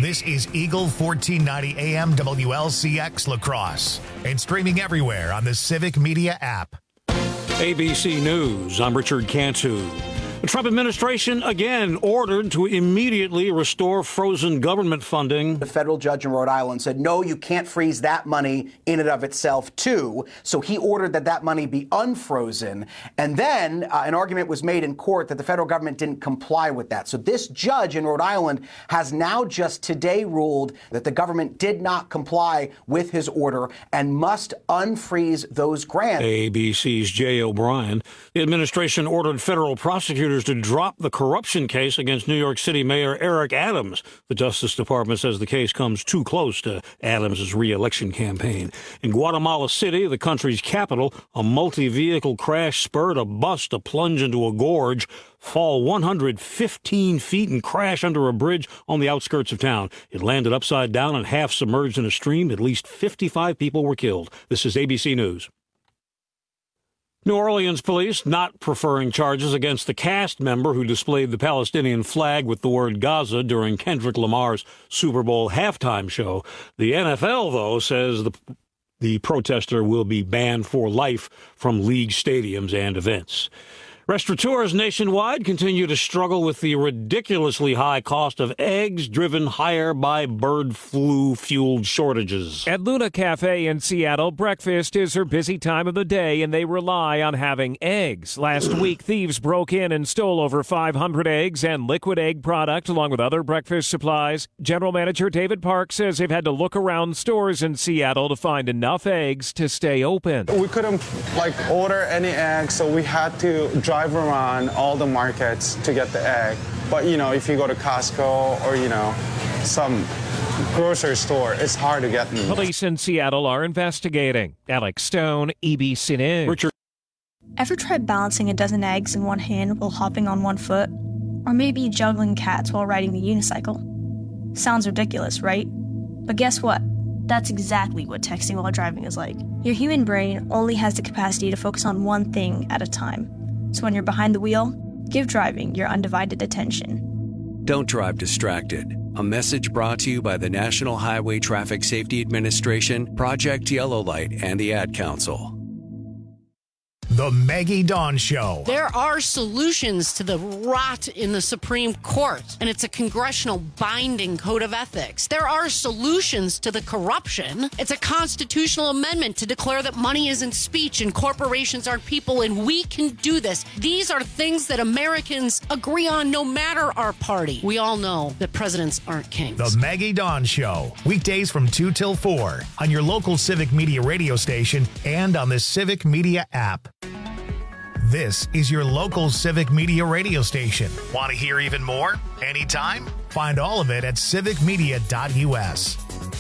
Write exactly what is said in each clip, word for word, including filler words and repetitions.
This is Eagle fourteen ninety A M W L C X La Crosse and streaming everywhere on the Civic Media app. A B C News, I'm Richard Cantu. The Trump administration again ordered to immediately restore frozen government funding. The federal judge in Rhode Island said, no, you can't freeze that money in and of itself, too. So he ordered that that money be unfrozen. And then uh, an argument was made in court that the federal government didn't comply with that. So this judge in Rhode Island has now just today ruled that the government did not comply with his order and must unfreeze those grants. A B C's Jay O'Brien. The administration ordered federal prosecutors to drop the corruption case against New York City Mayor Eric Adams. The Justice Department says the case comes too close to Adams' re-election campaign. In Guatemala City, the country's capital, a multi-vehicle crash spurred a bus to plunge into a gorge, fall one hundred fifteen feet and crash under a bridge on the outskirts of town. It landed upside down and half submerged in a stream. At least fifty-five people were killed. This is A B C News. New Orleans police not preferring charges against the cast member who displayed the Palestinian flag with the word Gaza during Kendrick Lamar's Super Bowl halftime show. The N F L, though, says the the protester will be banned for life from league stadiums and events. Restaurateurs nationwide continue to struggle with the ridiculously high cost of eggs, driven higher by bird flu-fueled shortages. At Luna Cafe in Seattle, breakfast is her busy time of the day, and they rely on having eggs. Last week, thieves broke in and stole over five hundred eggs and liquid egg product, along with other breakfast supplies. General Manager David Park says they've had to look around stores in Seattle to find enough eggs to stay open. We couldn't, like, order any eggs, so we had to drive around all the markets to get the egg. But, you know, if you go to Costco or, you know, some grocery store, it's hard to get them. Police in Seattle are investigating. Alex Stone, A B C News. Richard. Ever tried balancing a dozen eggs in one hand while hopping on one foot? Or maybe juggling cats while riding the unicycle? Sounds ridiculous, right? But guess what? That's exactly what texting while driving is like. Your human brain only has the capacity to focus on one thing at a time. So when you're behind the wheel, give driving your undivided attention. Don't drive distracted. A message brought to you by the National Highway Traffic Safety Administration, Project Yellow Light, and the Ad Council. The Maggie Dawn Show. There are solutions to the rot in the Supreme Court, and it's a congressional binding code of ethics. There are solutions to the corruption. It's a constitutional amendment to declare that money isn't speech and corporations aren't people, and we can do this. These are things that Americans agree on no matter our party. We all know that presidents aren't kings. The Maggie Dawn Show. Weekdays from two till four on your local Civic Media radio station and on the Civic Media app. This is your local Civic Media radio station. Want to hear even more? Anytime? Find all of it at civic media dot u s.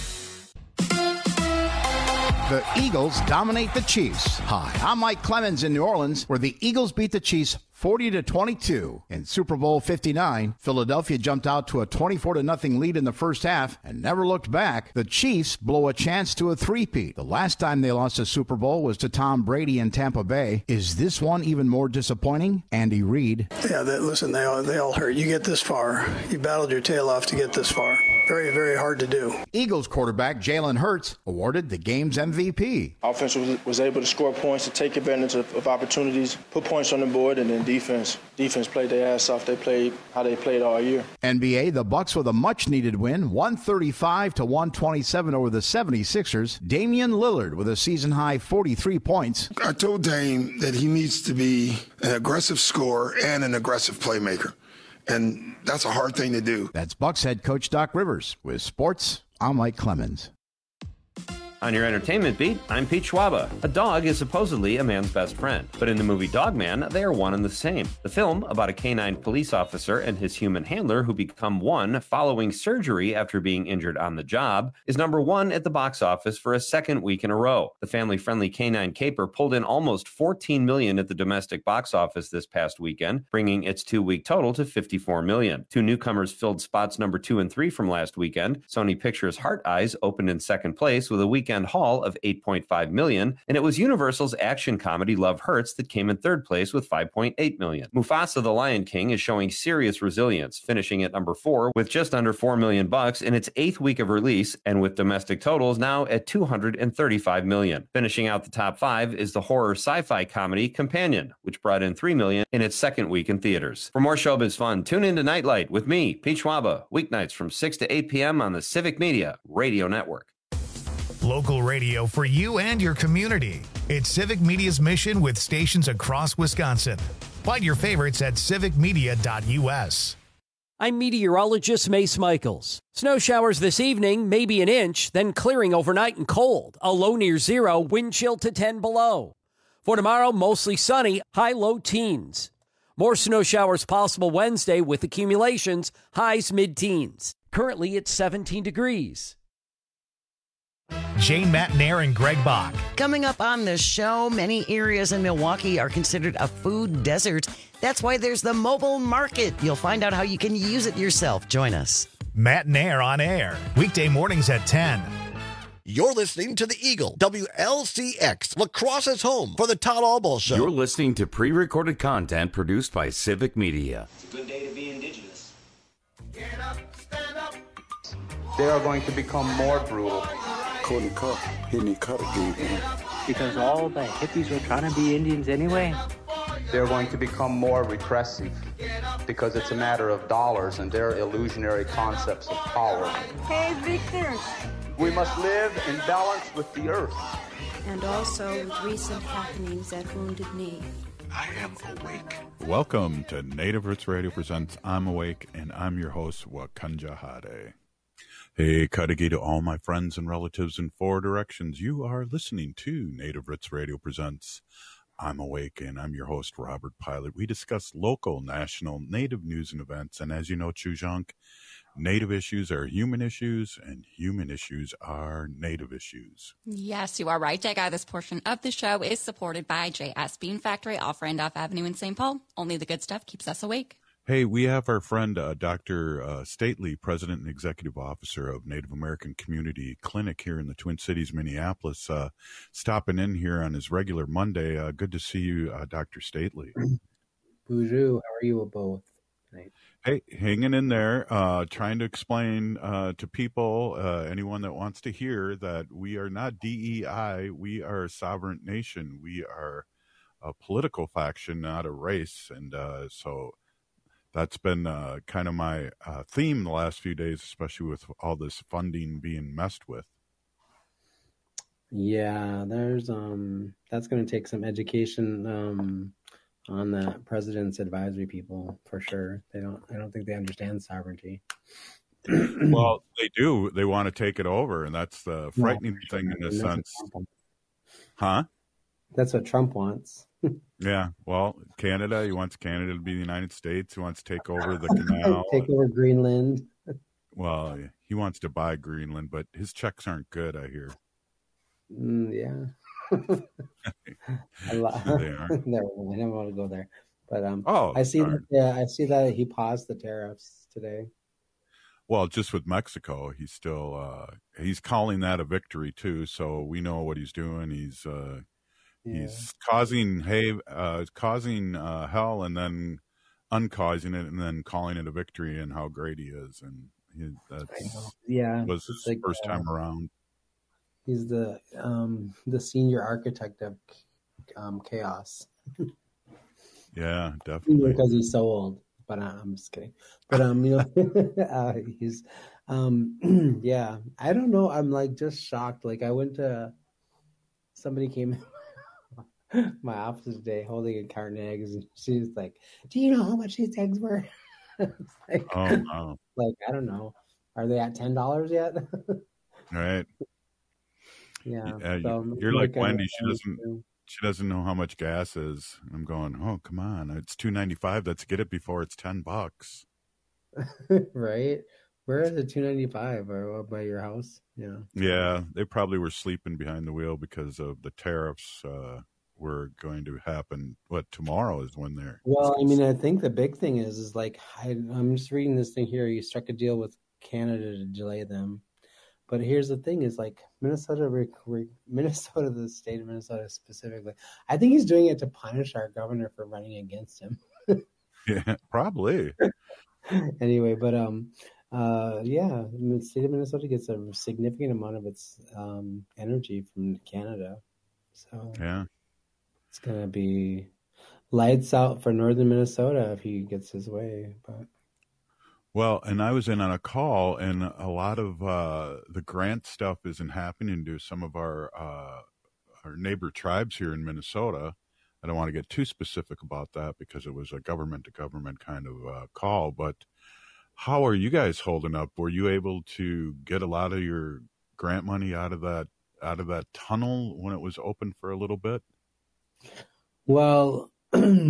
The Eagles dominate the Chiefs. Hi, I'm Mike Clemens in New Orleans, where the Eagles beat the Chiefs forty to twenty-two. In Super Bowl fifty-nine, Philadelphia jumped out to a twenty-four to nothing lead in the first half and never looked back. The Chiefs blow a chance to a three-peat. The last time they lost a Super Bowl was to Tom Brady in Tampa Bay. Is this one even more disappointing? Andy Reid. Yeah, they, listen, they all, they all hurt. You get this far. You battled your tail off to get this far. Very, very hard to do. Eagles quarterback Jalen Hurts awarded the game's M V P. Offense was, was able to score points, to take advantage of, of opportunities, put points on the board, and then defense. Defense played their ass off. They played how they played all year. N B A, the Bucks with a much-needed win, one thirty-five to one twenty-seven over the seventy-sixers. Damian Lillard with a season-high forty-three points. I told Dame that he needs to be an aggressive scorer and an aggressive playmaker, and that's a hard thing to do. That's Bucks head coach Doc Rivers. With sports, I'm Mike Clemens. On your entertainment beat, I'm Pete Schwaba. A dog is supposedly a man's best friend, but in the movie Dogman, they are one and the same. The film, about a canine police officer and his human handler who become one following surgery after being injured on the job, is number one at the box office for a second week in a row. The family-friendly canine caper pulled in almost fourteen million dollars at the domestic box office this past weekend, bringing its two-week total to fifty-four million dollars. Two newcomers filled spots number two and three from last weekend. Sony Pictures' Heart Eyes opened in second place with a weekend weekend haul of eight point five million dollars, and it was Universal's action comedy Love Hurts that came in third place with five point eight million dollars. Mufasa the Lion King is showing serious resilience, finishing at number four with just under four million bucks in its eighth week of release, and with domestic totals now at two hundred thirty-five million. Finishing out the top five is the horror sci-fi comedy Companion, which brought in three million in its second week in theaters. For more showbiz fun, tune in to Nightlight with me, Pete Schwaba, weeknights from six to eight p.m. on the Civic Media Radio Network. Local radio for you and your community. It's Civic Media's mission with stations across Wisconsin. Find your favorites at civic media dot u s. I'm meteorologist Mace Michaels. Snow showers this evening, maybe an inch, then clearing overnight and cold. A low near zero, wind chill to ten below. For tomorrow, mostly sunny, high low teens. More snow showers possible Wednesday with accumulations, highs mid-teens. Currently, it's seventeen degrees. Jane Matnair and Greg Bach. Coming up on the show, many areas in Milwaukee are considered a food desert. That's why there's the mobile market. You'll find out how you can use it yourself. Join us. Matnair on air, weekday mornings at ten. You're listening to The Eagle, W L C X, La Crosse's home for the Todd Albaugh Show. You're listening to pre-recorded content produced by Civic Media. It's a good day to be indigenous. Get up, stand up. They are going to become more brutal. Cody Cup, hitting cut again. Because all the hippies were trying to be Indians anyway. They're going to become more repressive because it's a matter of dollars and their illusionary concepts of power. Hey, Victor. We must live in balance with the earth. And also with recent happenings at Wounded Knee. I am awake. Welcome to Native Roots Radio presents I'm Awake, and I'm your host, Wakanja Hade. Hey, Kadagi to all my friends and relatives in four directions. You are listening to Native Roots Radio presents I'm Awake, and I'm your host, Robert Pilot. We discuss local, national, Native news and events, and as you know, Chujunk, Native issues are human issues, and human issues are Native issues. Yes, you are right, Jay Guy. This portion of the show is supported by J S Bean Factory off Randolph Avenue in Saint Paul. Only the good stuff keeps us awake. Hey, we have our friend uh, Doctor Uh, Stately, President and Executive Officer of Native American Community Clinic here in the Twin Cities, Minneapolis, uh, stopping in here on his regular Monday. Uh, good to see you, uh, Doctor Stately. Bonjour, how are you both tonight? Hey, hanging in there, uh, trying to explain uh, to people, uh, anyone that wants to hear, that we are not D E I, we are a sovereign nation. We are a political faction, not a race, and uh, so... That's been uh, kind of my uh, theme the last few days, especially with all this funding being messed with. Yeah, there's um, that's going to take some education um, on the president's advisory people for sure. They don't, I don't think they understand sovereignty. Well, they do. They want to take it over, and that's the frightening no, thing in a sense. Huh? That's what Trump wants. Yeah, well, Canada, he wants Canada to be the United States. He wants to take over the canal. Take over Greenland. Well, he wants to buy Greenland, but his checks aren't good, I hear. Mm, yeah. I lo- they are. Never mind. I don't want to go there. But um, oh, I see that, yeah, I see that he paused the tariffs today. Well, just with Mexico, he's still uh, he's calling that a victory too. So we know what he's doing. He's uh, Yeah. He's causing hey, uh, causing uh, hell, and then uncausing it, and then calling it a victory, and how great he is, and he, that's yeah was his like, first time uh, around. He's the um, the senior architect of um, chaos. Yeah, definitely. Because he's so old, but uh, I'm just kidding. But um, you know, uh, he's um, yeah. I don't know. I'm like just shocked. Like I went to somebody came. My office today holding a carton of eggs, and she's like, "Do you know how much these eggs were?" like, oh, wow. Like I don't know. Are they at ten dollars yet? Right. Yeah. yeah so, you're like, like Wendy. She doesn't. Too. She doesn't know how much gas is. I'm going. Oh, come on! It's two ninety five. Let's get it before it's ten bucks. Right. Where is it? Two ninety five, or by your house? Yeah. Yeah, they probably were sleeping behind the wheel because of the tariffs. Uh, were going to happen. What tomorrow is when they're well I mean I think the big thing is is like I, I'm just reading this thing here. You struck a deal with Canada to delay them, But here's the thing: is like Minnesota, Minnesota, the state of Minnesota specifically. I think he's doing it to punish our governor for running against him. Yeah, probably. Anyway, but um, uh, yeah, the state of Minnesota gets a significant amount of its um energy from Canada, so yeah, it's gonna be lights out for northern Minnesota if he gets his way. But well, and I was in on a call, and a lot of uh, the grant stuff isn't happening to some of our uh, our neighbor tribes here in Minnesota. I don't want to get too specific about that because it was a government to government kind of uh, call. But how are you guys holding up? Were you able to get a lot of your grant money out of that out of that tunnel when it was open for a little bit? Well,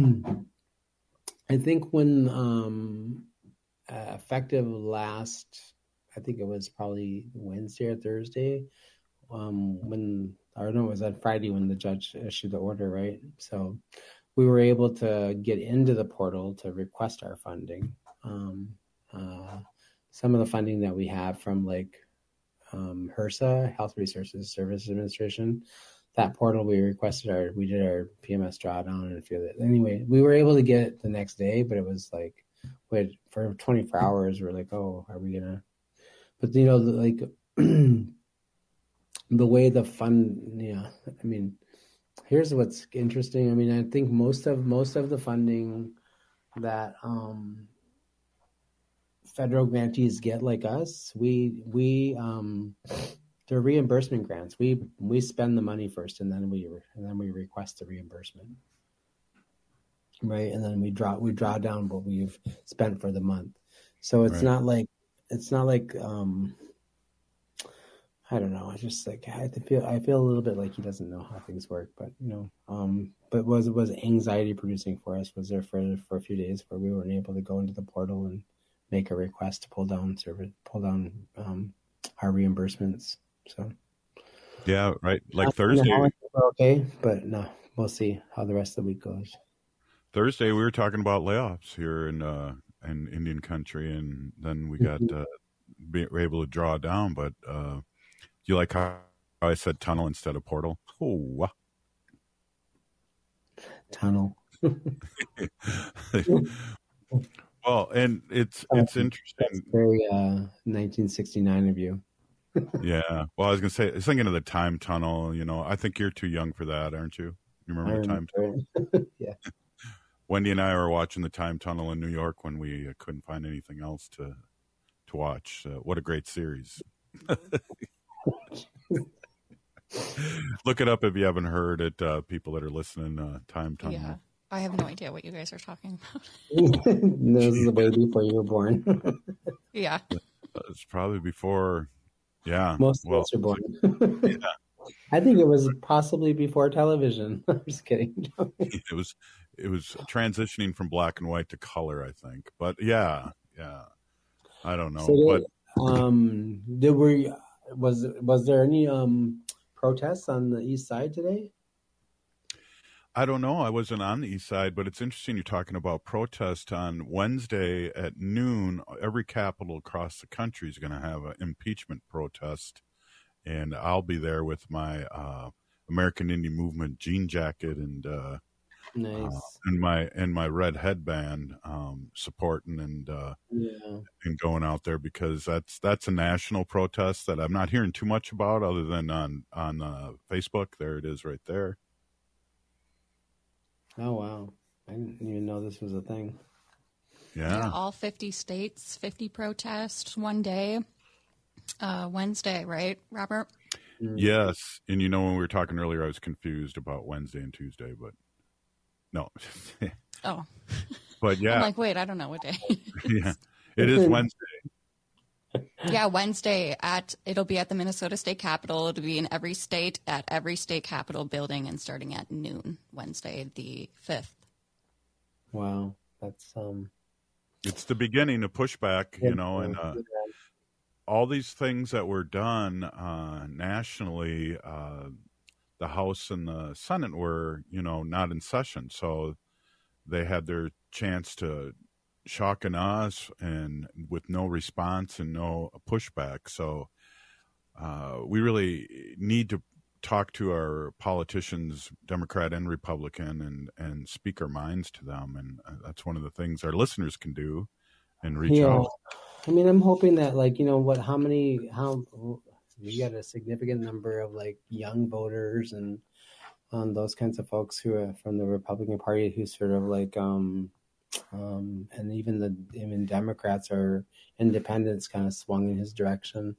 I think when um, uh, effective last, I think it was probably Wednesday or Thursday, um, when, or no, it was on Friday when the judge issued the order, right? So we were able to get into the portal to request our funding. Um, uh, some of the funding that we have from like um, HRSA, Health Resources Service Administration, that portal we requested our, we did our P M S drawdown and a few of it. Anyway, we were able to get it the next day, but it was like, wait, for twenty-four hours, we're like, oh, are we gonna, but you know, like the way the fund, yeah, I mean, here's what's interesting. I mean, I think most of, most of the funding that um, federal grantees get like us, we, we, um, they're reimbursement grants. We we spend the money first, and then we and then we request the reimbursement, right? And then we draw we draw down what we've spent for the month. So it's right. not like it's not like um, I don't know. I just like I feel I feel a little bit like he doesn't know how things work, but you know, um, but was was anxiety producing for us? Was there for for a few days where we weren't able to go into the portal and make a request to pull down service pull down um, our reimbursements. So, yeah, right. Like uh, Thursday, okay, but no, we'll see how the rest of the week goes. Thursday, we were talking about layoffs here in uh, in Indian country, and then we got mm-hmm. uh, be, were able to draw down. But uh, do you like how I said tunnel instead of portal? Oh, tunnel. Well, and it's it's interesting. That's very uh, nineteen sixty-nine of you. Yeah. Well, I was going to say, I was thinking of the time tunnel. You know, I think you're too young for that, aren't you? You remember I the time remember. tunnel? Yeah. Wendy and I were watching the time tunnel in New York when we uh, couldn't find anything else to to watch. Uh, what a great series. Look it up if you haven't heard it, uh, people that are listening, uh, time tunnel. Yeah. I have no idea what you guys are talking about. This is the way before you were born. Yeah. It's probably before... Yeah, most well, of us are born. Yeah. I think it was possibly before television. I'm just kidding. It was, it was transitioning from black and white to color, I think. But yeah, yeah, I don't know. So but they, um, did we was was there any um protests on the east side today? I don't know. I wasn't on the east side, but it's interesting you're talking about protest on Wednesday at noon. Every capital across the country is going to have an impeachment protest, and I'll be there with my uh, American Indian Movement jean jacket and uh, nice. uh, and my and my red headband, um, supporting and uh, yeah. and going out there because that's that's a national protest that I'm not hearing too much about, other than on on uh, Facebook. There it is, right there. Oh, wow. I didn't even know this was a thing. Yeah. yeah all fifty states, fifty protests one day. Uh, Wednesday, right, Robert? Yes. And you know, when we were talking earlier, I was confused about Wednesday and Tuesday, but no. Oh. But yeah. I'm like, wait, I don't know what day. Yeah. It is Wednesday. Yeah, Wednesday at it'll be at the Minnesota State Capitol. It'll be in every state at every state capitol building and starting at noon Wednesday the fifth. Wow, that's um it's the beginning of pushback, you know, and uh, all these things that were done uh, nationally, uh, the House and the Senate were, you know, not in session, so they had their chance to shocking us and with no response and no pushback. So uh, we really need to talk to our politicians, Democrat and Republican, and, and speak our minds to them. And that's one of the things our listeners can do and reach yeah. out. I mean, I'm hoping that, like, you know, what, how many, how, we got a significant number of, like, young voters and um, those kinds of folks who are from the Republican Party who sort of, like, um, um, and even the, even Democrats or independents kind of swung in his direction.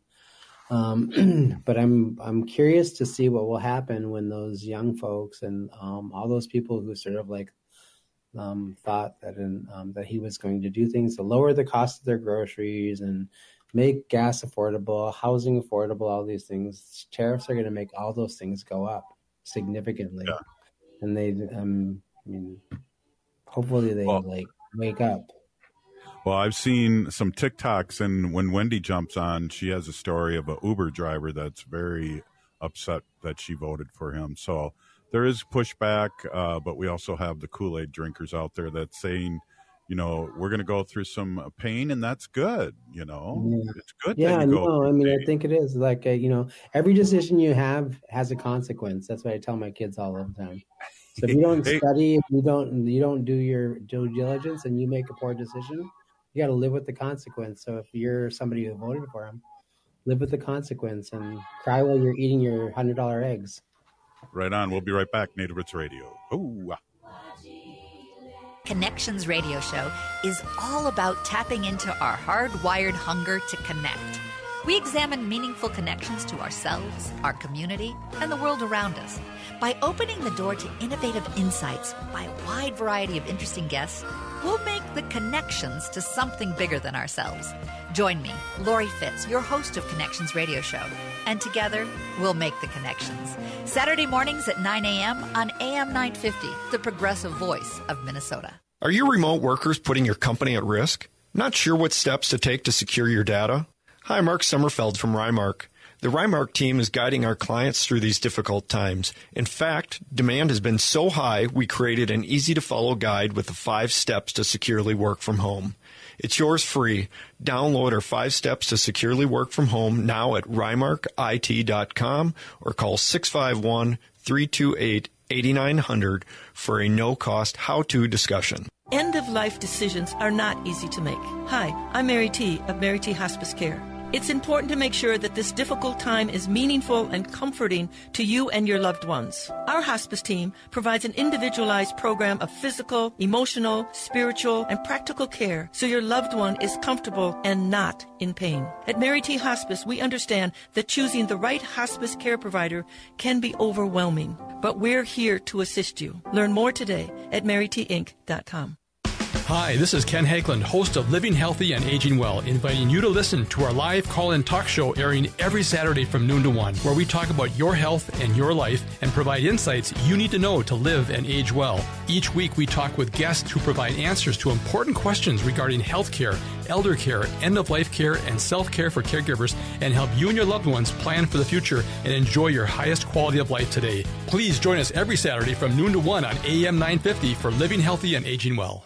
Um, but I'm, I'm curious to see what will happen when those young folks and um, all those people who sort of, like, Um, thought that in, um, that he was going to do things to lower the cost of their groceries and make gas affordable, housing affordable, all these things. Tariffs are going to make all those things go up significantly. Yeah. And they, um, I mean, hopefully they well, like wake up. Well, I've seen some TikToks, and when Wendy jumps on, she has a story of an Uber driver that's very upset that she voted for him. So there is pushback, uh, but we also have the Kool-Aid drinkers out there that's saying, you know, we're going to go through some pain, and that's good. You know, yeah. It's good. Yeah, that you no, go I mean, pain. I think it is like, uh, you know, every decision you have has a consequence. That's what I tell my kids all the time. So if you don't Hey. study, if you don't, you don't do your due diligence, and you make a poor decision, you got to live with the consequence. So if you're somebody who voted for him, live with the consequence and cry while you're eating your hundred dollar eggs. Right on. We'll be right back. Native Roots Radio. Ooh. Connections Radio Show is all about tapping into our hardwired hunger to connect. We examine meaningful connections to ourselves, our community, and the world around us. By opening the door to innovative insights by a wide variety of interesting guests, we'll make the connections to something bigger than ourselves. Join me, Lori Fitz, your host of Connections Radio Show, and together we'll make the connections. Saturday mornings at nine a.m. on A M nine fifty, the progressive voice of Minnesota. Are your remote workers putting your company at risk? Not sure what steps to take to secure your data? Hi, Mark Sommerfeld from Rymark. The Rymark team is guiding our clients through these difficult times. In fact, demand has been so high, we created an easy-to-follow guide with the five steps to securely work from home. It's yours free. Download our five steps to securely work from home now at rymark I T dot com or call six five one, three two eight, eight nine zero zero for a no-cost how-to discussion. End-of-life decisions are not easy to make. Hi, I'm Mary T. of Mary T. Hospice Care. It's important to make sure that this difficult time is meaningful and comforting to you and your loved ones. Our hospice team provides an individualized program of physical, emotional, spiritual, and practical care so your loved one is comfortable and not in pain. At Mary T. Hospice, we understand that choosing the right hospice care provider can be overwhelming, but we're here to assist you. Learn more today at mary t inc dot com. Hi, this is Ken Hageland, host of Living Healthy and Aging Well, inviting you to listen to our live call-in talk show airing every Saturday from noon to one, where we talk about your health and your life and provide insights you need to know to live and age well. Each week we talk with guests who provide answers to important questions regarding health care, elder care, end-of-life care, and self-care for caregivers, and help you and your loved ones plan for the future and enjoy your highest quality of life today. Please join us every Saturday from noon to one on A M nine fifty for Living Healthy and Aging Well.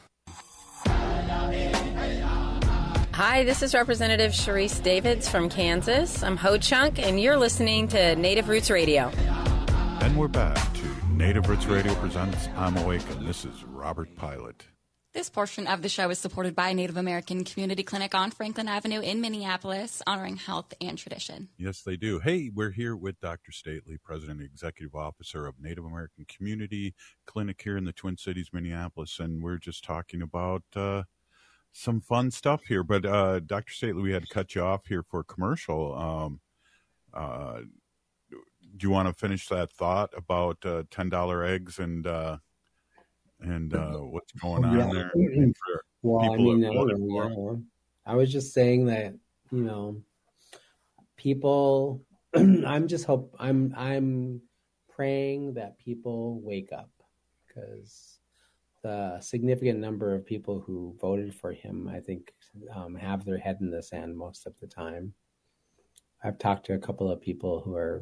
Hi, this is Representative Sharice Davids from Kansas. I'm Ho Chunk, and you're listening to Native Roots Radio. And we're back to Native Roots Radio presents I'm Awake, and this is Robert Pilot. This portion of the show is supported by Native American Community Clinic on Franklin Avenue in Minneapolis, honoring health and tradition. Yes, they do. Hey, we're here with Doctor Stately, President and Executive Officer of Native American Community Clinic here in the Twin Cities, Minneapolis, and we're just talking about uh, some fun stuff here. But uh, Doctor Stately, we had to cut you off here for a commercial. Um, uh, do you want to finish that thought about uh, ten dollar eggs and uh, and uh, what's going on yeah. there? For well, I mean, I, yeah. I was just saying that, you know, people. I'm just hope I'm I'm praying that people wake up, because the significant number of people who voted for him, I think, um, have their head in the sand most of the time. I've talked to a couple of people who are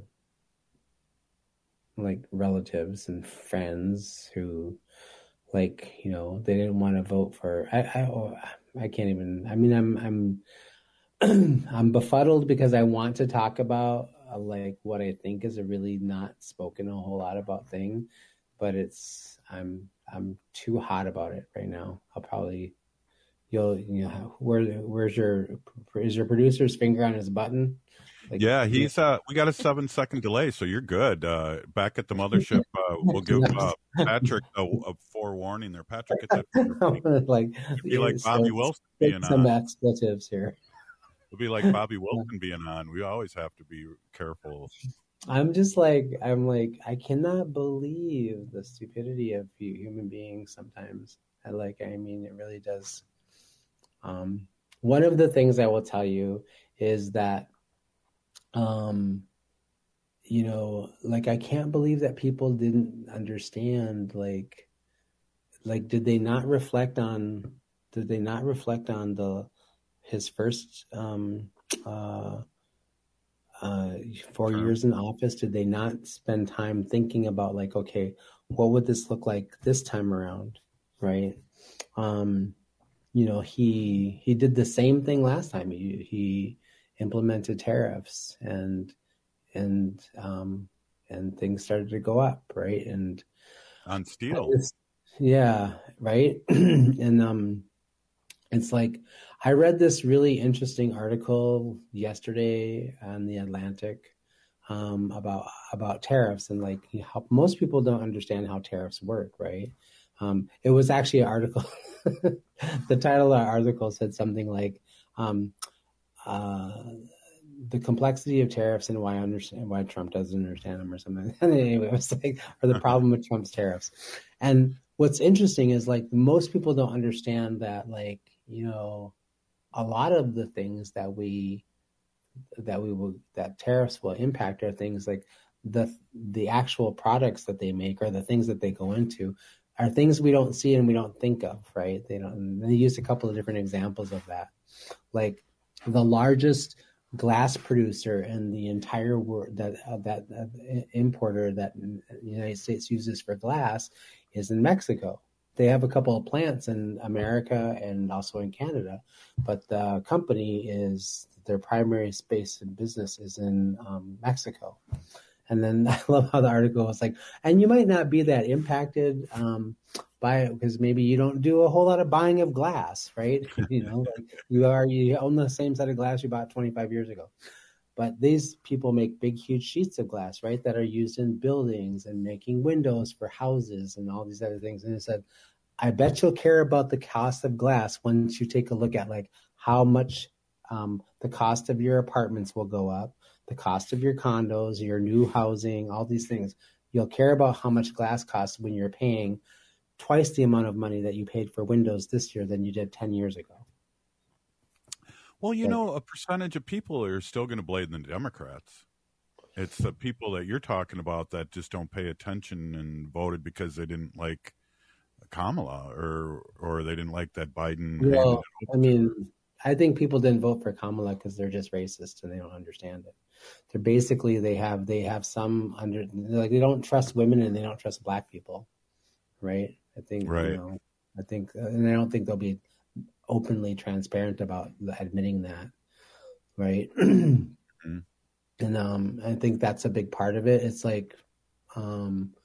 like relatives and friends who, like, you know, they didn't want to vote for. I I, I can't even. I mean, I'm I'm I'm befuddled because I want to talk about uh, like what I think is a really not spoken a whole lot about thing, but it's I'm I'm too hot about it right now. I'll probably you'll you know where where's your is your producer's finger on his button? Like, yeah, he's uh we got a seven second delay, so you're good. Uh back at the mothership, uh we'll give uh, Patrick a, a forewarning there. Patrick, get that like it'd be like Bobby so Wilson being some on. expletives here. It'll be like Bobby Wilson being on. We always have to be careful. I'm just like I'm like I cannot believe the stupidity of human beings sometimes. I like I mean it really does. Um one of the things I will tell you is that Um, you know, like I can't believe that people didn't understand. Like, like did they not reflect on? Did they not reflect on the his first um, uh, uh, four sure. years in office? Did they not spend time thinking about like, okay, what would this look like this time around, right? Um, you know, he he did the same thing last time. He he. implemented tariffs and and um and things started to go up, right? And on steel, yeah, right. And um it's like I read this really interesting article yesterday on the Atlantic um about about tariffs and like how most people don't understand how tariffs work, right? Um it was actually an article the title of the article said something like um Uh, the complexity of tariffs and why I understand why Trump doesn't understand them or something. And anyway, it was like, or the problem with Trump's tariffs. And what's interesting is like most people don't understand that, like, you know, a lot of the things that we that we will that tariffs will impact are things like the the actual products that they make or the things that they go into are things we don't see and we don't think of, right? They don't. And they used a couple of different examples of that, like. The largest glass producer in the entire world, that uh, that uh, importer that the United States uses for glass, is in Mexico. They have a couple of plants in America and also in Canada, but the company is their primary space and business is in um, Mexico. And then I love how the article was like, and you might not be that impacted um, by it because maybe you don't do a whole lot of buying of glass, right? You know, like you are you own the same set of glass you bought twenty-five years ago. But these people make big, huge sheets of glass, right, that are used in buildings and making windows for houses and all these other things. And it said, I bet you'll care about the cost of glass once you take a look at like how much um, the cost of your apartments will go up, the cost of your condos, your new housing, all these things. You'll care about how much glass costs when you're paying twice the amount of money that you paid for windows this year than you did ten years ago. Well, you know, a percentage of people are still going to blame the Democrats. It's the people that you're talking about that just don't pay attention and voted because they didn't like Kamala or or they didn't like that Biden. Well, I mean, I think people didn't vote for Kamala because they're just racist and they don't understand it. They're basically they have they have some under like they don't trust women and they don't trust black people, right? I think right. You know, I think, and I don't think they'll be openly transparent about admitting that, right? Mm-hmm. And um, I think that's a big part of it. It's like, um,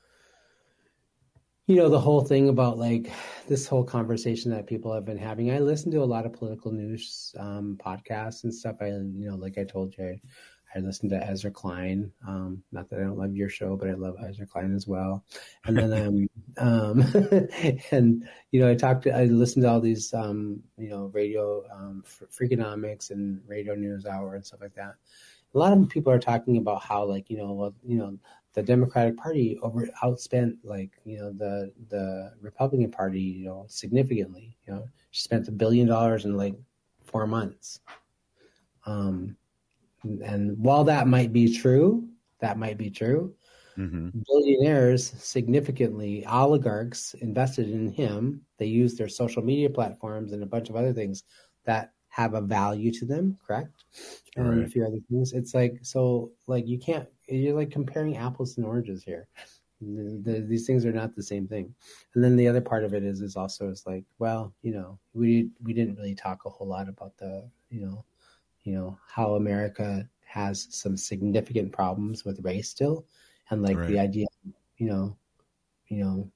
you know, the whole thing about like this whole conversation that people have been having. I listen to a lot of political news um, podcasts and stuff. I, you know, like I told you, I, I listen to Ezra Klein. Um, not that I don't love your show, but I love Ezra Klein as well. And then, um, um, and you know, I talked to, I listened to all these, um, you know, radio, um, Freakonomics and Radio News Hour and stuff like that. A lot of people are talking about how, like, you know, well, you know, the Democratic Party over outspent, like, you know, the the Republican Party, you know, significantly. You know, she spent a billion dollars in like four months. Um, and while that might be true, that might be true. Mm-hmm. Billionaires significantly, oligarchs invested in him. They used their social media platforms and a bunch of other things that have a value to them, correct? And right. a few other things. It's like, so like you can't, you're like comparing apples and oranges here. The, the, these things are not the same thing. And then the other part of it is, is also is like, well, you know, we we didn't really talk a whole lot about the, you know, you know, how America has some significant problems with race still, and like right. the idea, you know, you know,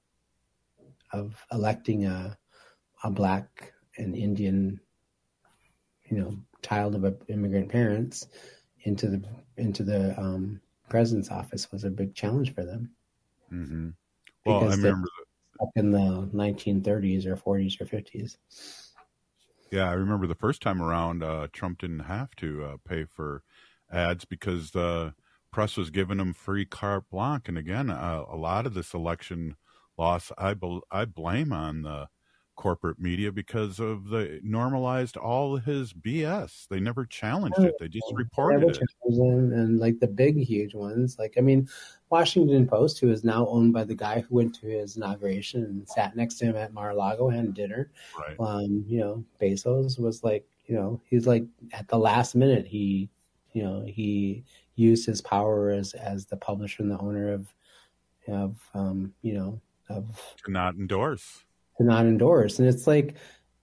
of electing a a black and Indian, you know, child of immigrant parents into the into the um, president's office was a big challenge for them. Mm-hmm. Well, because I remember up in the nineteen thirties or forties or fifties. Yeah, I remember the first time around, uh, Trump didn't have to uh, pay for ads because the press was giving him free carte blanche. And again, uh, a lot of this election loss, I bel- I blame on the corporate media because of the normalized all his B S. They never challenged it; they just reported it. And, and like the big, huge ones, like I mean, Washington Post, who is now owned by the guy who went to his inauguration and sat next to him at Mar-a-Lago and had dinner. Right. Um, you know, Bezos was like, you know, he's like at the last minute he, you know, he used his power as as the publisher and the owner of, of um, you know, of to not endorse. to not endorse. And it's like,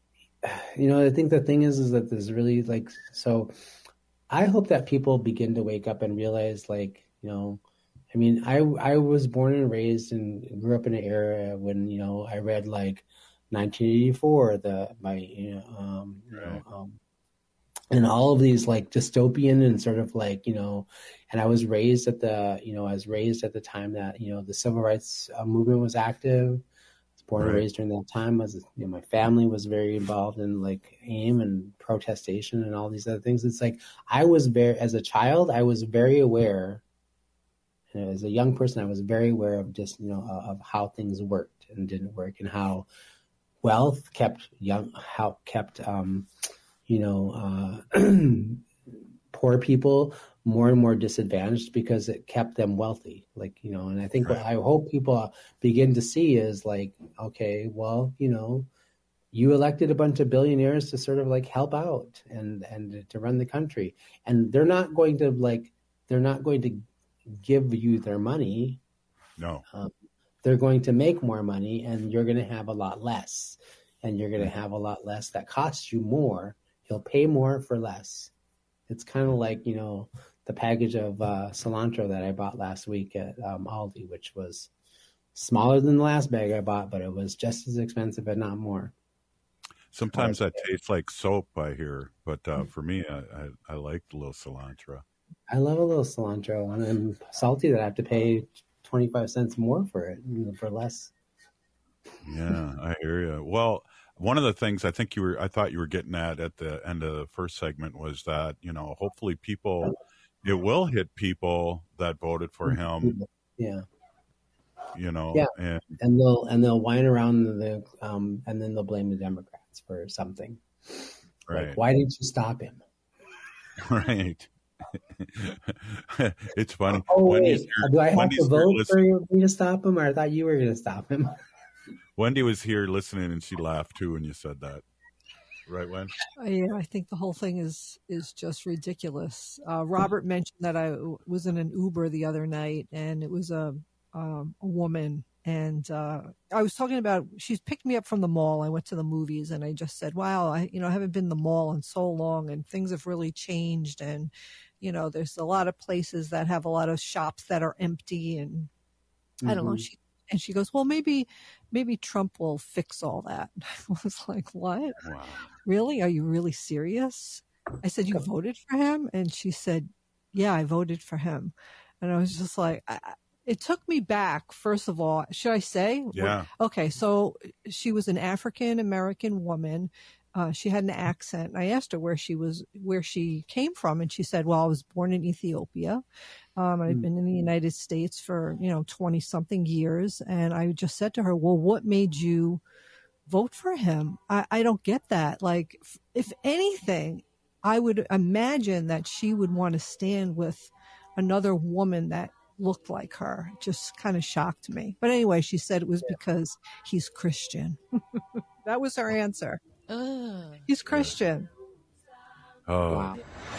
you know, I think the thing is, is that there's really like, so I hope that people begin to wake up and realize like, you know, I mean, I, I was born and raised and grew up in an era when, you know, I read like nineteen eighty-four, the, my, you know, um, you know, um, and all of these like dystopian and sort of like, you know, and I was raised at the, you know, I was raised at the time that, you know, the civil rights uh, movement was active. Born and raised during that time. Was you know, my family was very involved in like AIM and protestation and all these other things. It's like I was very, as a child, I was very aware. And as a young person, I was very aware of just you know of how things worked and didn't work, and how wealth kept young, how kept um, you know uh, poor people more and more disadvantaged because it kept them wealthy. Like, you know, and I think right. what I hope people begin to see is like, okay, well, you know, you elected a bunch of billionaires to sort of like help out and, and to run the country. And they're not going to like, they're not going to give you their money. No. Um, they're going to make more money and you're going to have a lot less. And you're going to have a lot less that costs you more. You'll pay more for less. It's kind of like, you know, the package of uh, cilantro that I bought last week at um, Aldi, which was smaller than the last bag I bought, but it was just as expensive, but not more. Sometimes that tastes like soap, I hear, but uh, for me, I, I, I like a little cilantro. I love a little cilantro, and I'm salty that I have to pay twenty-five cents more for it, you know, for less. Yeah, I hear you. Well, one of the things I think you were, I thought you were getting at at the end of the first segment was that, you know, hopefully people, it will hit people that voted for him. Yeah. You know, yeah. and, and they'll, and they'll whine around the, um, and then they'll blame the Democrats for something. Right. Like, why didn't you stop him? Right. It's funny. Oh, wait. Here, Do I have Wendy's to vote for you to stop him, or I thought you were going to stop him? Wendy was here listening, and she laughed too when you said that. Right, Wen? Uh, yeah, I think the whole thing is is just ridiculous. Uh, Robert mentioned that I was in an Uber the other night, and it was a um, a woman, and uh, I was talking about she's picked me up from the mall. I went to the movies, and I just said, "Wow, I you know I haven't been in the mall in so long, and things have really changed, and you know there's a lot of places that have a lot of shops that are empty, and mm-hmm. I don't know." She And she goes, well, maybe, maybe Trump will fix all that. I was like, what? Wow. Really? Are you really serious? I said, you voted for him? And she said, yeah, I voted for him. And I was just like, I, it took me back. First of all, should I say? Yeah. Okay. So she was an African-American woman. Uh, she had an accent. I asked her where she was, where she came from. And she said, well, I was born in Ethiopia. Um, I've been in the United States for, you know, twenty something years. And I just said to her, well, what made you vote for him? I, I don't get that. Like, if anything, I would imagine that she would want to stand with another woman that looked like her. It just kind of shocked me. But anyway, she said it was because he's Christian. That was her answer. Uh, he's Christian. Oh. Wow.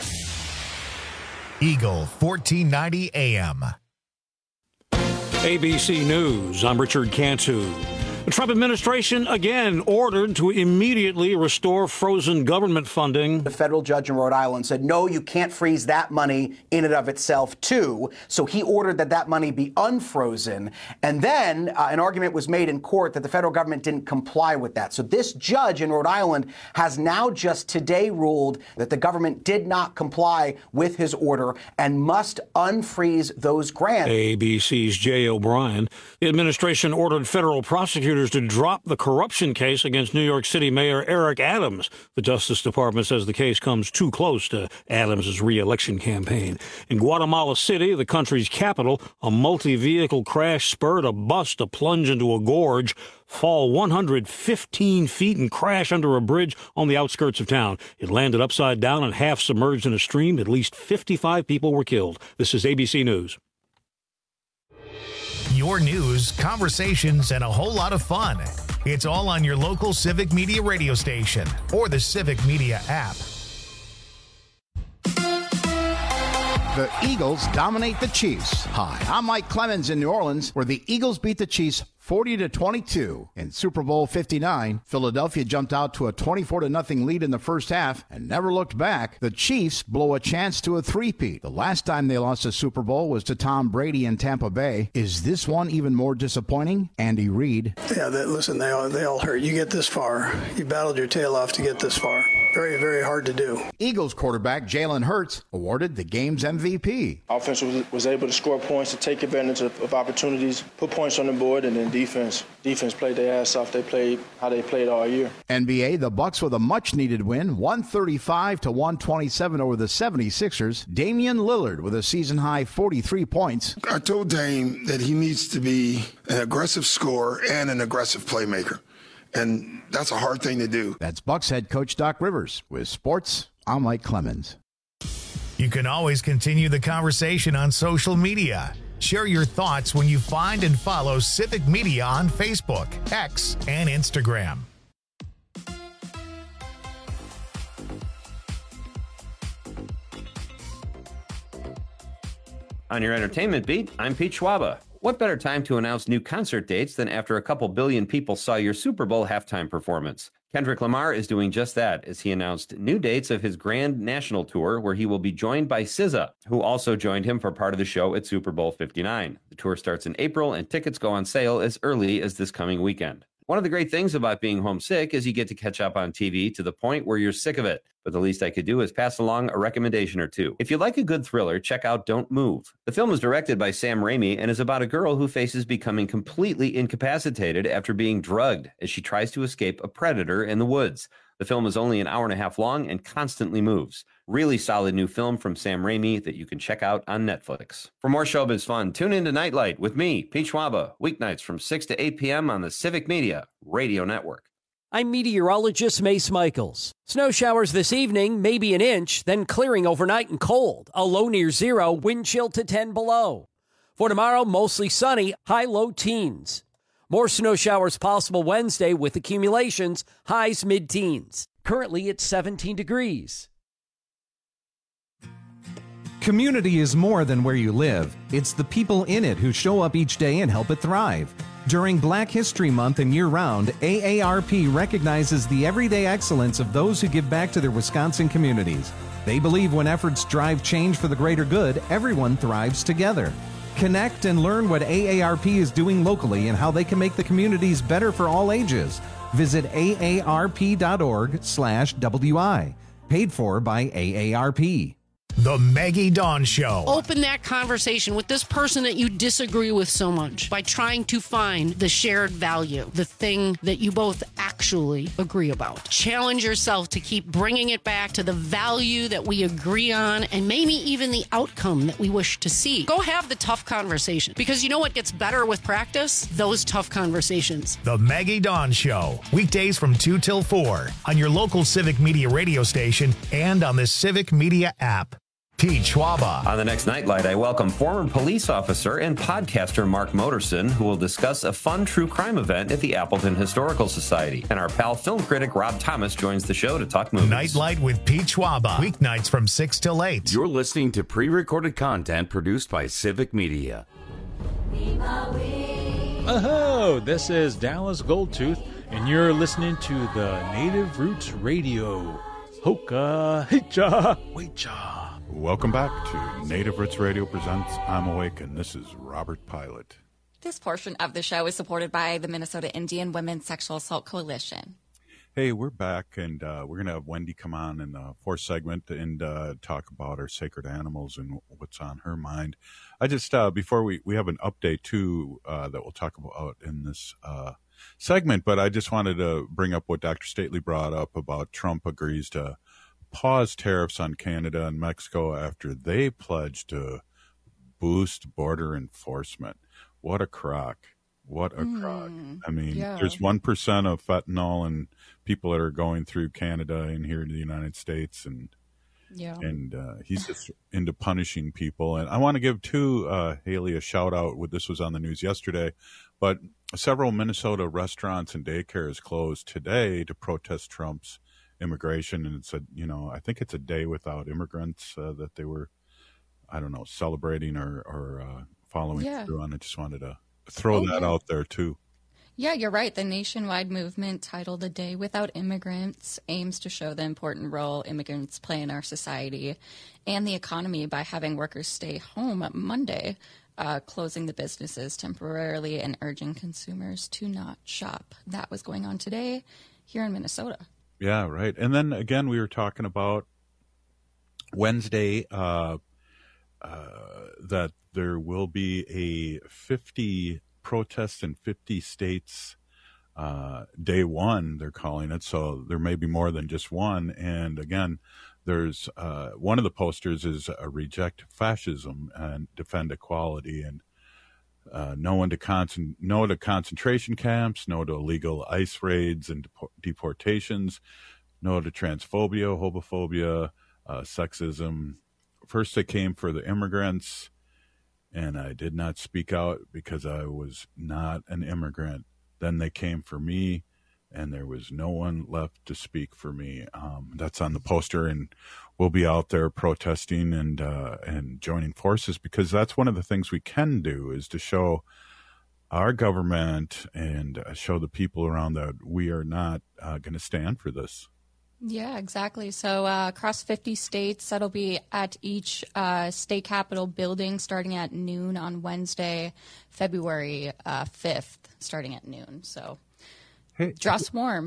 Eagle fourteen ninety A M. A B C News, I'm Richard Cantu. Trump administration again ordered to immediately restore frozen government funding. The federal judge in Rhode Island said, no, you can't freeze that money in and of itself, too. So he ordered that that money be unfrozen. And then uh, an argument was made in court that the federal government didn't comply with that. So this judge in Rhode Island has now just today ruled that the government did not comply with his order and must unfreeze those grants. A B C's Jay O'Brien. The administration ordered federal prosecutors to drop the corruption case against New York City Mayor Eric Adams. The Justice Department says the case comes too close to Adams' re-election campaign. In Guatemala City, the country's capital, a multi-vehicle crash spurred a bus to plunge into a gorge, fall one hundred fifteen feet and crash under a bridge on the outskirts of town. It landed upside down and half submerged in a stream. At least fifty-five people were killed. This is A B C News. Your news, conversations, and a whole lot of fun. It's all on your local Civic Media radio station or the Civic Media app. The Eagles dominate the Chiefs. Hi, I'm Mike Clemens in New Orleans, where the Eagles beat the Chiefs forty to twenty-two. In Super Bowl fifty-nine, Philadelphia jumped out to a twenty-four to nothing lead in the first half and never looked back. The Chiefs blow a chance to a three-peat. The last time they lost a Super Bowl was to Tom Brady in Tampa Bay. Is this one even more disappointing? Andy Reid. Yeah, they, listen, they all, they all hurt. You get this far. You battled your tail off to get this far. Very, very hard to do. Eagles quarterback Jalen Hurts awarded the game's M V P. Offense was, was able to score points, to take advantage of, of opportunities, put points on the board, and then defense. Defense played their ass off. They played how they played all year. N B A, the Bucks with a much-needed win, one thirty-five to one twenty-seven over the seventy-sixers. Damian Lillard with a season-high forty-three points. I told Dame that he needs to be an aggressive scorer and an aggressive playmaker. And that's a hard thing to do. That's Bucks head coach Doc Rivers. With sports, I'm Mike Clemens. You can always continue the conversation on social media. Share your thoughts when you find and follow Civic Media on Facebook, X, and Instagram. On your entertainment beat, I'm Pete Schwaba. What better time to announce new concert dates than after a couple billion people saw your Super Bowl halftime performance? Kendrick Lamar is doing just that as he announced new dates of his grand national tour, where he will be joined by S Z A, who also joined him for part of the show at Super Bowl fifty-nine. The tour starts in April, and tickets go on sale as early as this coming weekend. One of the great things about being homesick is you get to catch up on T V to the point where you're sick of it. But the least I could do is pass along a recommendation or two. If you like a good thriller, check out Don't Move. The film is directed by Sam Raimi and is about a girl who faces becoming completely incapacitated after being drugged as she tries to escape a predator in the woods. The film is only an hour and a half long and constantly moves. Really solid new film from Sam Raimi that you can check out on Netflix. For more showbiz fun, tune in to Nightlight with me, Pete Schwaba, weeknights from six to eight p.m. on the Civic Media Radio Network. I'm meteorologist Mace Michaels. Snow showers this evening, maybe an inch, then clearing overnight and cold. A low near zero, wind chill to ten below. For tomorrow, mostly sunny, high low teens. More snow showers possible Wednesday with accumulations, highs mid-teens. Currently it's seventeen degrees. Community is more than where you live. It's the people in it who show up each day and help it thrive. During Black History Month and year-round, A A R P recognizes the everyday excellence of those who give back to their Wisconsin communities. They believe when efforts drive change for the greater good, everyone thrives together. Connect and learn what A A R P is doing locally and how they can make the communities better for all ages. Visit A A R P dot org slash W I. Paid for by A A R P. The Maggie Dawn Show. Open that conversation with this person that you disagree with so much by trying to find the shared value, the thing that you both actually agree about. Challenge yourself to keep bringing it back to the value that we agree on and maybe even the outcome that we wish to see. Go have the tough conversation, because you know what gets better with practice? Those tough conversations. The Maggie Dawn Show. Weekdays from two till four on your local Civic Media radio station and on the Civic Media app. Pete Schwaba. On the next Nightlight, I welcome former police officer and podcaster Mark Moderson, who will discuss a fun true crime event at the Appleton Historical Society. And our pal film critic Rob Thomas joins the show to talk movies. Nightlight with Pete Schwaba. Weeknights from six till eight. You're listening to pre-recorded content produced by Civic Media. Be my way. Oh, this is Dallas Goldtooth, and you're listening to the Native Roots Radio. Hoka, hecha, wecha. Welcome back to Native Roots Radio presents I'm Awake, and this is Robert Pilot. This portion of the show is supported by the Minnesota Indian Women's Sexual Assault Coalition. Hey, we're back, and uh, we're going to have Wendy come on in the fourth segment and uh, talk about our sacred animals and what's on her mind. I just, uh, before we, we have an update, too, uh, that we'll talk about in this uh, segment, but I just wanted to bring up what Doctor Stately brought up about Trump agrees to pause tariffs on Canada and Mexico after they pledged to boost border enforcement. What a crock. What a mm, crock. I mean, yeah. There's one percent of fentanyl and people that are going through Canada and here to the United States. And yeah. and uh, he's just into punishing people. And I want to give, too, uh, Haley, a shout out. This was on the news yesterday. But several Minnesota restaurants and daycares closed today to protest Trump's immigration. And it's a, you know, I think it's a day without immigrants uh, that they were, I don't know, celebrating or, or uh, following yeah. through on. I just wanted to throw oh, that yeah. out there, too. Yeah, you're right. The nationwide movement titled A Day Without Immigrants aims to show the important role immigrants play in our society and the economy by having workers stay home Monday, uh, closing the businesses temporarily and urging consumers to not shop. That was going on today here in Minnesota. Yeah, right. And then, again, we were talking about Wednesday uh, uh, that there will be a fifty protests in fifty states, uh, day one, they're calling it. So there may be more than just one. And again, there's uh, one of the posters is uh, reject fascism and defend equality, and uh, no one to con- no to concentration camps, no to illegal ICE raids and depor- deportations, no to transphobia, homophobia, uh, sexism. First they came for the immigrants, and I did not speak out because I was not an immigrant. Then they came for me, and there was no one left to speak for me. Um, that's on the poster, and we'll be out there protesting and uh, and joining forces, because that's one of the things we can do, is to show our government and uh, show the people around that we are not uh, going to stand for this. Yeah, exactly. So uh, across fifty states, that'll be at each uh, state capitol building starting at noon on Wednesday, February uh, fifth, starting at noon. So hey, dress warm.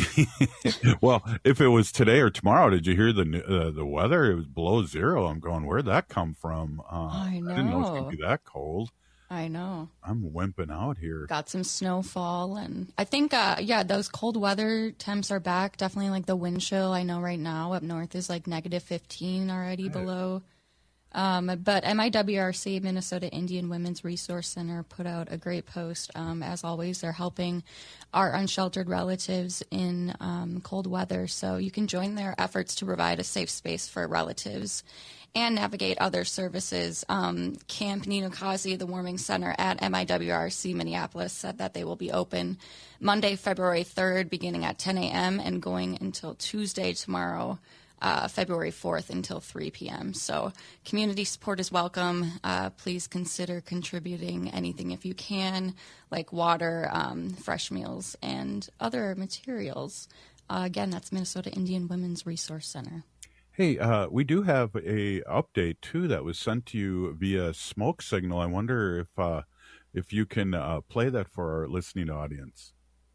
Well, if it was today or tomorrow, did you hear the uh, the weather? It was below zero. I'm going, where'd that come from? Uh, I know. I didn't know it was going to be that cold. I know. I'm wimping out here. Got some snowfall, and I think, uh, yeah, those cold weather temps are back. Definitely like the wind chill. I know right now up north is like negative fifteen already right. below. Um, but M I W R C, Minnesota Indian Women's Resource Center, put out a great post. Um, as always, they're helping our unsheltered relatives in um, cold weather. So you can join their efforts to provide a safe space for relatives and navigate other services. Um, Camp Ninokazi, the warming center at M I W R C Minneapolis, said that they will be open Monday, February third, beginning at ten a.m. and going until Tuesday, tomorrow, uh, February fourth, until three p.m. So community support is welcome. Uh, please consider contributing anything if you can, like water, um, fresh meals, and other materials. Uh, again, that's Minnesota Indian Women's Resource Center. Hey, uh, we do have a update too that was sent to you via smoke signal. I wonder if uh, if you can uh, play that for our listening audience.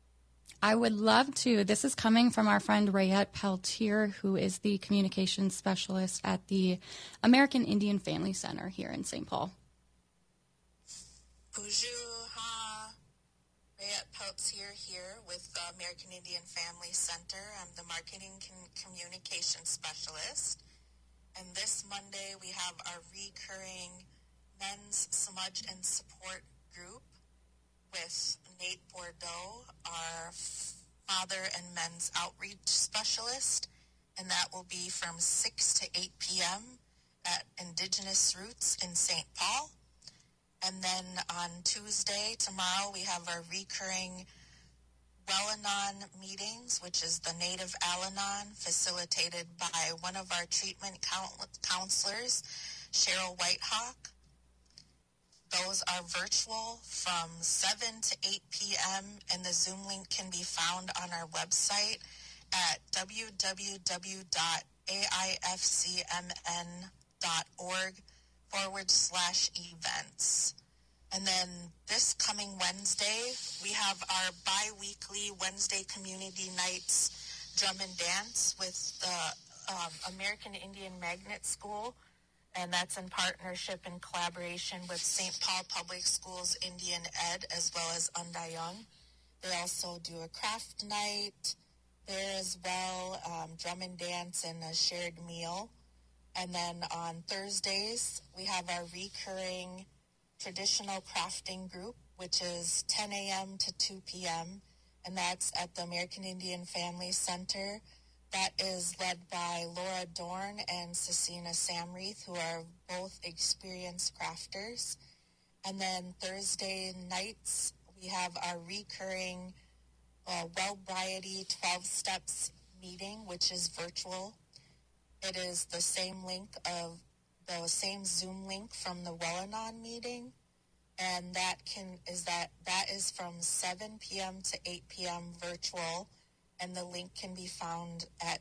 I would love to. This is coming from our friend Rayette Peltier, who is the communications specialist at the American Indian Family Center here in Saint Paul. Bonjour, ha. Rayette Peltier here with the American Indian Family Center. I'm the marketing con- communication specialist. And this Monday we have our recurring men's smudge and support group with Nate Bordeaux, our father and men's outreach specialist. And that will be from six to eight p.m. at Indigenous Roots in Saint Paul. And then on Tuesday, tomorrow, we have our recurring Well-Anon meetings, which is the Native Al-Anon, facilitated by one of our treatment counselors, Cheryl Whitehawk. those are virtual from seven to eight p.m., and the Zoom link can be found on our website at www.aifcmn.org forward slash events. And then this coming Wednesday, we have our bi-weekly Wednesday Community Nights Drum and Dance with the um, American Indian Magnet School, and that's in partnership and collaboration with Saint Paul Public Schools Indian Ed as well as Undayung. They also do a craft night there as well, um, drum and dance and a shared meal. And then on Thursdays, we have our recurring traditional crafting group, which is ten a.m. to two p.m., and that's at the American Indian Family Center. That is led by Laura Dorn and Cecina Samreath, who are both experienced crafters. And then Thursday nights, we have our recurring uh, Wellbriety twelve Steps meeting, which is virtual. It is the same link of the same Zoom link from the Wellanon meeting, and that can is that that is from seven p.m. to eight p.m. virtual, and the link can be found at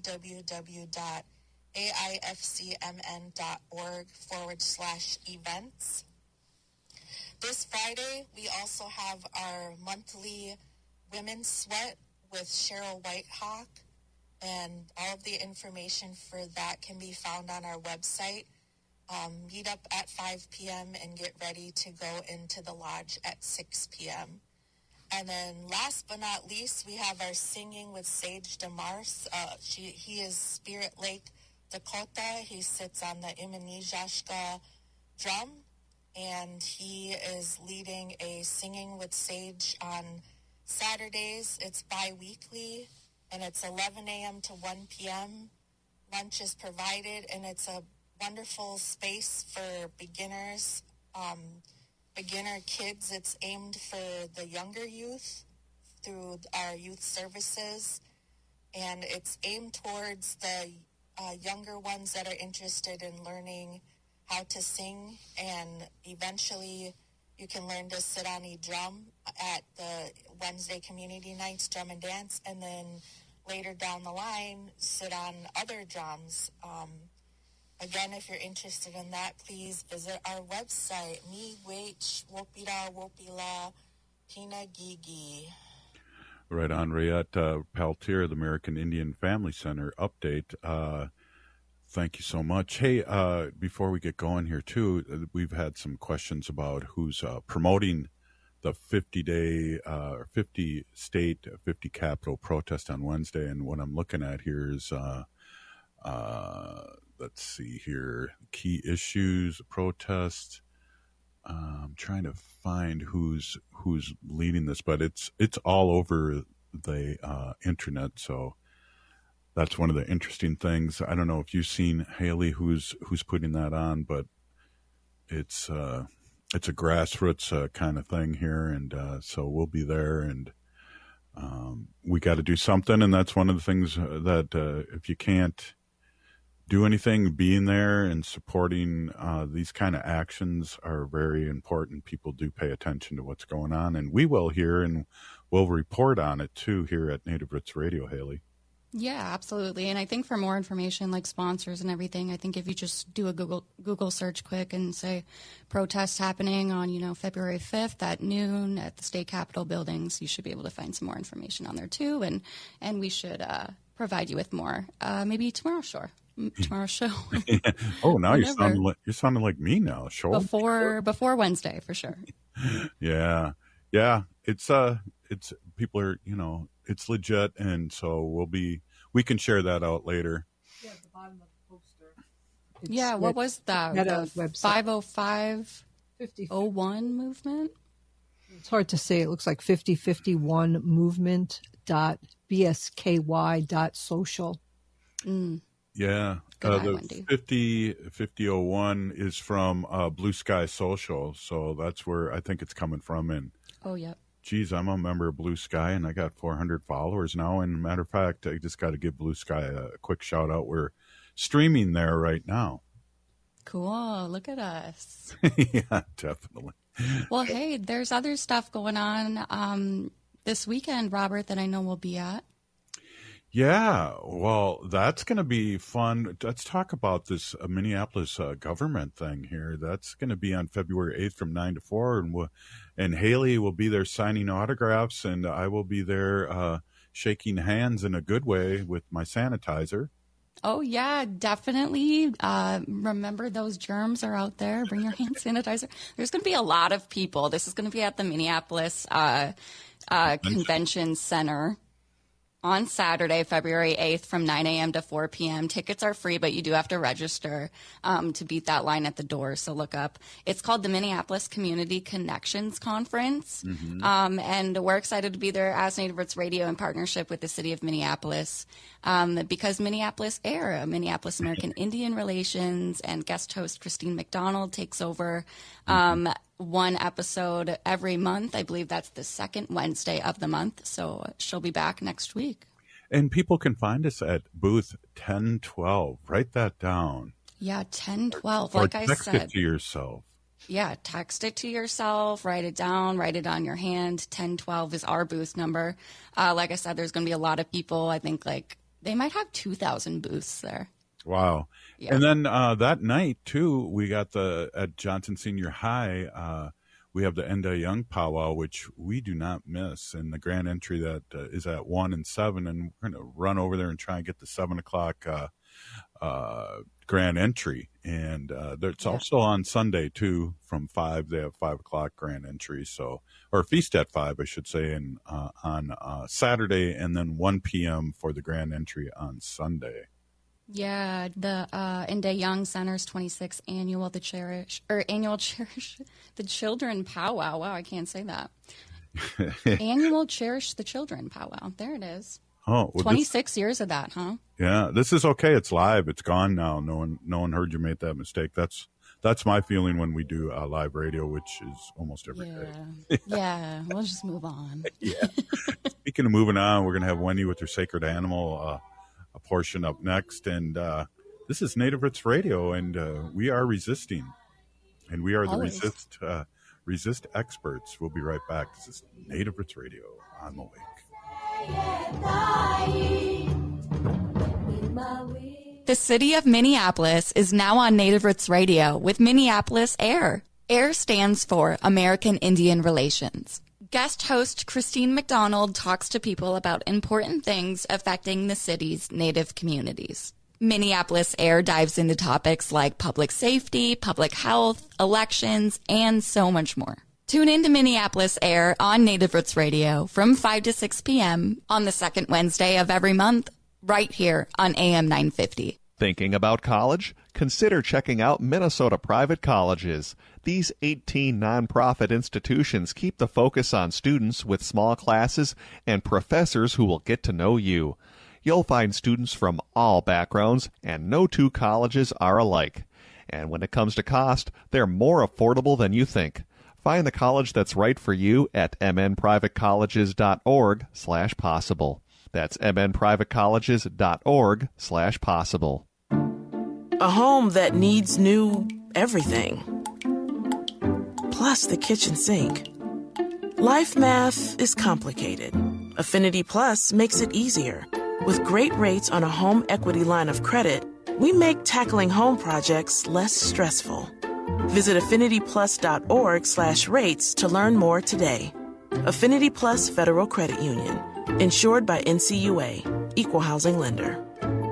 www.aifcmn.org forward slash events. This Friday, we also have our monthly Women's Sweat with Cheryl Whitehawk, and all of the information for that can be found on our website. Um, meet up at five p.m. and get ready to go into the lodge at six p.m. And then last but not least, we have our Singing with Sage DeMars. Uh, she, he is Spirit Lake, Dakota. He sits on the Imanijashka drum, and he is leading a Singing with Sage on Saturdays. It's bi-weekly, and it's eleven a.m. to one p.m. Lunch is provided, and it's a wonderful space for beginners, um, beginner kids. It's aimed for the younger youth through our youth services, and it's aimed towards the uh, younger ones that are interested in learning how to sing, and eventually you can learn to sit on a drum at the Wednesday Community Nights Drum and Dance, and then later down the line sit on other drums. Um, Again, if you're interested in that, please visit our website, miigwech wopira wopila pinagigi. Right on, Rayette uh, Paltier, the American Indian Family Center update. Uh, thank you so much. Hey, uh, before we get going here, too, we've had some questions about who's uh, promoting the fifty-day, uh, fifty-state, fifty capital protest on Wednesday. And what I'm looking at here is... Uh, uh, Let's see here. Key issues, protest. Uh, I'm trying to find who's who's leading this, but it's it's all over the uh, internet. So that's one of the interesting things. I don't know if you've seen, Haley, who's who's putting that on, but it's uh, it's a grassroots uh, kind of thing here, and uh, so we'll be there, and um, we got to do something. And that's one of the things that uh, if you can't do anything, being there and supporting uh, these kind of actions are very important. People do pay attention to what's going on, and we will here, and we'll report on it too here at Native Roots Radio, Haley. Yeah, absolutely. And I think for more information, like sponsors and everything, I think if you just do a Google Google search quick and say protests happening on, you know, February fifth at noon at the state capitol buildings, you should be able to find some more information on there too. And and we should uh, provide you with more, uh, maybe tomorrow, sure. Tomorrow's show. Yeah. Oh, now you're sounding like you're sounding like me now. Sure. Before before Wednesday for sure. Yeah, yeah. It's uh, it's people are you know it's legit, and so we'll be we can share that out later. Yeah, at the bottom of the poster. Yeah, what was that? The five oh five oh one movement. It's hard to say. It looks like fifty fifty-one movement dot b s k y dot social. Mm. Yeah, uh, the fifty fifty oh one is from uh, Blue Sky Social, so that's where I think it's coming from. And oh, yeah. Geez, I'm a member of Blue Sky, and I got four hundred followers now. And matter of fact, I just got to give Blue Sky a quick shout out. We're streaming there right now. Cool. Look at us. Yeah, definitely. Well, hey, there's other stuff going on um, this weekend, Robert, that I know we'll be at. Yeah, well, that's going to be fun. Let's talk about this uh, Minneapolis uh, government thing here. That's going to be on February eighth from nine to four, and we'll, and Haley will be there signing autographs, and I will be there uh, shaking hands in a good way with my sanitizer. Oh, yeah, definitely. Uh, remember, those germs are out there. Bring your hand sanitizer. There's going to be a lot of people. This is going to be at the Minneapolis uh, uh, Convention Center on Saturday, February eighth from nine a.m. to four p.m. Tickets are free, but you do have to register um, to beat that line at the door. So look up. It's called the Minneapolis Community Connections Conference. Mm-hmm. Um, and we're excited to be there as Native Roots Radio in partnership with the city of Minneapolis um, because Minneapolis Air, Minneapolis American Indian Relations, and guest host Christine McDonald takes over um, one episode every month. I believe that's the second Wednesday of the month. So she'll be back next week. And people can find us at booth ten twelve. Write that down. Yeah, ten twelve. Or Like I text said. it to yourself. Yeah, text it to yourself, write it down, write it on your hand. ten twelve is our booth number. Uh, like I said, there's going to be a lot of people. I think like they might have two thousand booths there. Wow. Yeah. And then uh, that night, too, we got the, at Johnson Senior High, uh, we have the Enda Young powwow, which we do not miss. And the grand entry that uh, is at one and seven. And we're going to run over there and try and get the seven o'clock uh, uh, grand entry. And uh, it's yeah. also on Sunday, too, from five. They have five o'clock grand entry. So, or feast at five, I should say, and uh, on uh, Saturday, and then one p.m. for the grand entry on Sunday. Yeah, the uh, Enda Young Center's twenty-sixth annual the Cherish or annual Cherish the Children powwow. Wow, I can't say that. Annual Cherish the Children powwow. There it is. Oh, well, twenty-six this, years of that, huh? Yeah, this is okay. It's live. It's gone now. No one, no one heard you make that mistake. That's that's my feeling when we do uh, live radio, which is almost every yeah. day. Yeah, we'll just move on. Yeah. Speaking of moving on, we're gonna have Wendy with her Sacred Animal. Uh, a portion up next, and uh, this is Native Roots Radio, and uh, we are resisting, and we are the Always. resist uh, resist experts. We'll be right back. This is Native Roots Radio. I'm awake. The city of Minneapolis is now on Native Roots Radio with Minneapolis Air. AIR stands for American Indian Relations. Guest host Christine McDonald talks to people about important things affecting the city's Native communities. Minneapolis Air dives into topics like public safety, public health, elections, and so much more. Tune in to Minneapolis Air on Native Roots Radio from five to six p.m. on the second Wednesday of every month, right here on A M nine fifty. Thinking about college? Consider checking out Minnesota Private Colleges. These eighteen nonprofit institutions keep the focus on students with small classes and professors who will get to know you. You'll find students from all backgrounds, and no two colleges are alike. And when it comes to cost, they're more affordable than you think. Find the college that's right for you at mnprivatecolleges.org slash possible. That's mnprivatecolleges.org slash possible. A home that needs new everything. Plus the kitchen sink. Life math is complicated. Affinity Plus makes it easier. With great rates on a home equity line of credit, we make tackling home projects less stressful. Visit affinityplus.org slash rates to learn more today. Affinity Plus Federal Credit Union. Insured by N C U A. Equal housing lender.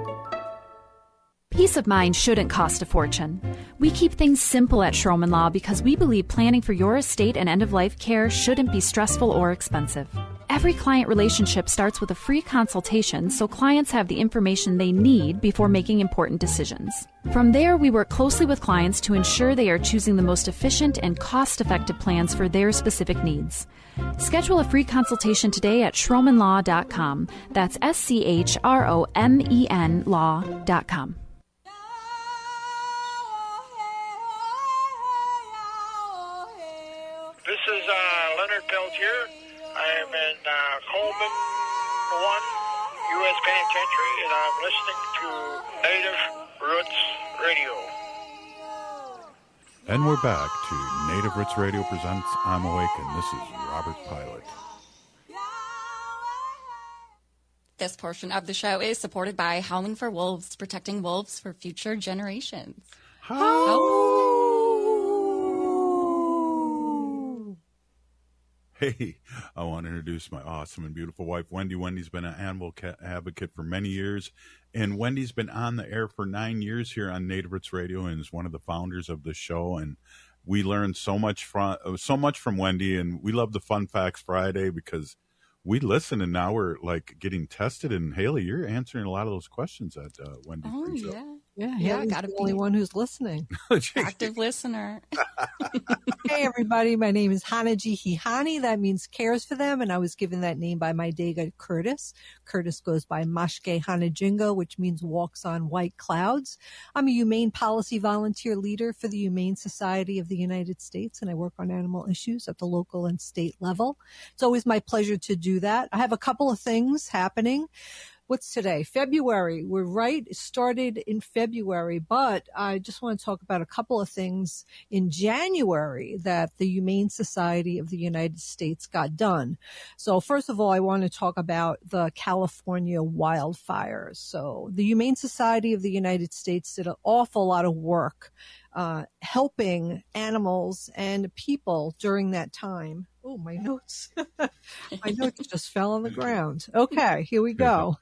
Peace of mind shouldn't cost a fortune. We keep things simple at Schroman Law because we believe planning for your estate and end-of-life care shouldn't be stressful or expensive. Every client relationship starts with a free consultation so clients have the information they need before making important decisions. From there, we work closely with clients to ensure they are choosing the most efficient and cost-effective plans for their specific needs. Schedule a free consultation today at schromen law dot com. That's S C H R O M E N law dot com. This is uh, Leonard Peltier. I am in uh, Coleman one U S Penitentiary, and I'm listening to Native Roots Radio. And we're back to Native Roots Radio presents I'm Awake, and this is Robert Pilot. This portion of the show is supported by Howling for Wolves, protecting wolves for future generations. How? Hey, I want to introduce my awesome and beautiful wife, Wendy. Wendy's been an animal advocate for many years, and Wendy's been on the air for nine years here on Native Roots Radio and is one of the founders of the show. And we learned so much from so much from Wendy, and we love the Fun Facts Friday because we listen, and now we're like getting tested. And Haley, you're answering a lot of those questions that uh, Wendy Oh, brings yeah. up. Yeah, Yeah, Haley's gotta the be only one who's listening. active listener. Hey, everybody. My name is Hanaji Hihani. That means cares for them. And I was given that name by my Dega Curtis. Curtis goes by Mashke Hanajingo, which means walks on white clouds. I'm a humane policy volunteer leader for the Humane Society of the United States, and I work on animal issues at the local and state level. It's always my pleasure to do that. I have a couple of things happening. What's today? February. We're right. It started in February, but I just want to talk about a couple of things in January that the Humane Society of the United States got done. So first of all, I want to talk about the California wildfires. So the Humane Society of the United States did an awful lot of work uh, helping animals and people during that time. Oh, my notes. My notes just fell on the ground. Okay, here we go.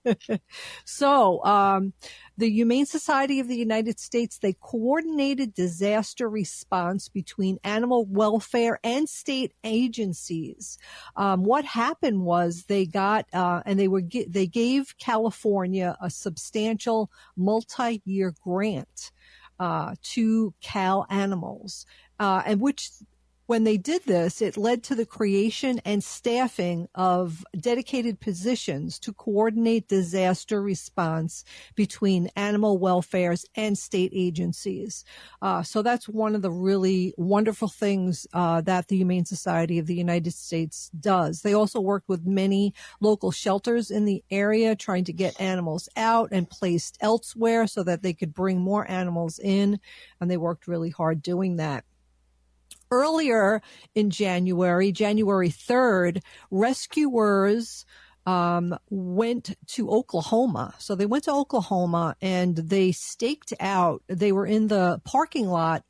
So, um, the Humane Society of the United States, they coordinated disaster response between animal welfare and state agencies. Um, what happened was they got, uh, and they were, they gave California a substantial multi-year grant, uh, to Cal Animals, uh, and which, when they did this, it led to the creation and staffing of dedicated positions to coordinate disaster response between animal welfares and state agencies. Uh, so that's one of the really wonderful things uh, that the Humane Society of the United States does. They also worked with many local shelters in the area, trying to get animals out and placed elsewhere so that they could bring more animals in, and they worked really hard doing that. Earlier in January, January third, rescuers um, went to Oklahoma. So they went to Oklahoma and they staked out. They were in the parking lot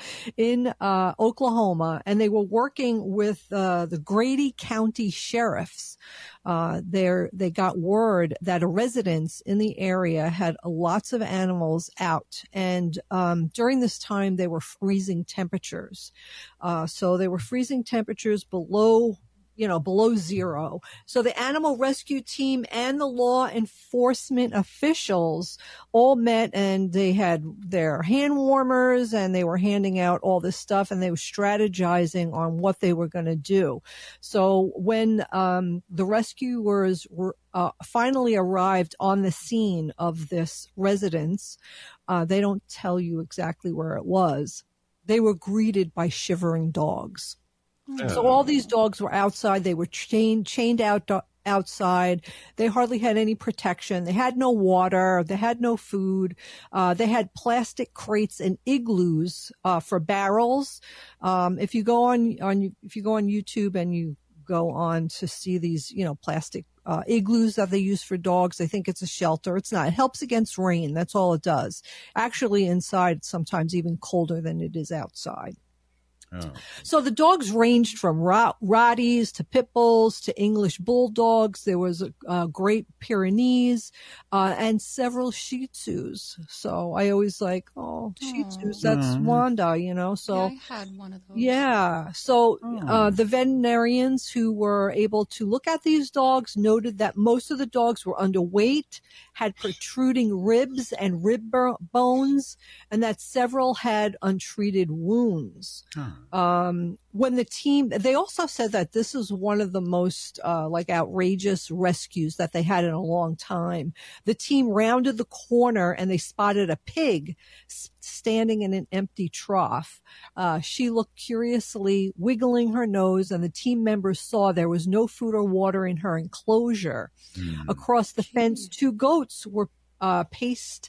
in uh, Oklahoma, and they were working with uh, the Grady County sheriffs. Uh, there, they got word that a residence in the area had lots of animals out. And, um, during this time, they were freezing temperatures. Uh, so they were freezing temperatures below, you know, below zero. So the animal rescue team and the law enforcement officials all met, and they had their hand warmers, and they were handing out all this stuff, and they were strategizing on what they were going to do. So when um, the rescuers were uh, finally arrived on the scene of this residence, uh, they don't tell you exactly where it was. They were greeted by shivering dogs. So all these dogs were outside. They were chained, chained out outside. They hardly had any protection. They had no water. They had no food. Uh, they had plastic crates and igloos uh, for barrels. Um, if you go on on if you go on YouTube and you go on to see these, you know, plastic uh, igloos that they use for dogs, they think it's a shelter. It's not. It helps against rain. That's all it does. Actually, inside, it's sometimes even colder than it is outside. Oh. So the dogs ranged from rot- Rotties to Pit Bulls to English Bulldogs. There was a, a Great Pyrenees uh, and several Shih Tzus. So I always like, oh, Shih Tzus, that's mm. Wanda, you know. So yeah, I had one of those. Yeah. So oh. uh, the veterinarians who were able to look at these dogs noted that most of the dogs were underweight, had protruding ribs and rib bones, and that several had untreated wounds. Huh. Um, when the team, they also said that this is one of the most, uh, like outrageous rescues that they had in a long time. The team rounded the corner and they spotted a pig standing in an empty trough. Uh, she looked curiously, wiggling her nose, and the team members saw there was no food or water in her enclosure. Mm. Across the fence, two goats were, uh, paced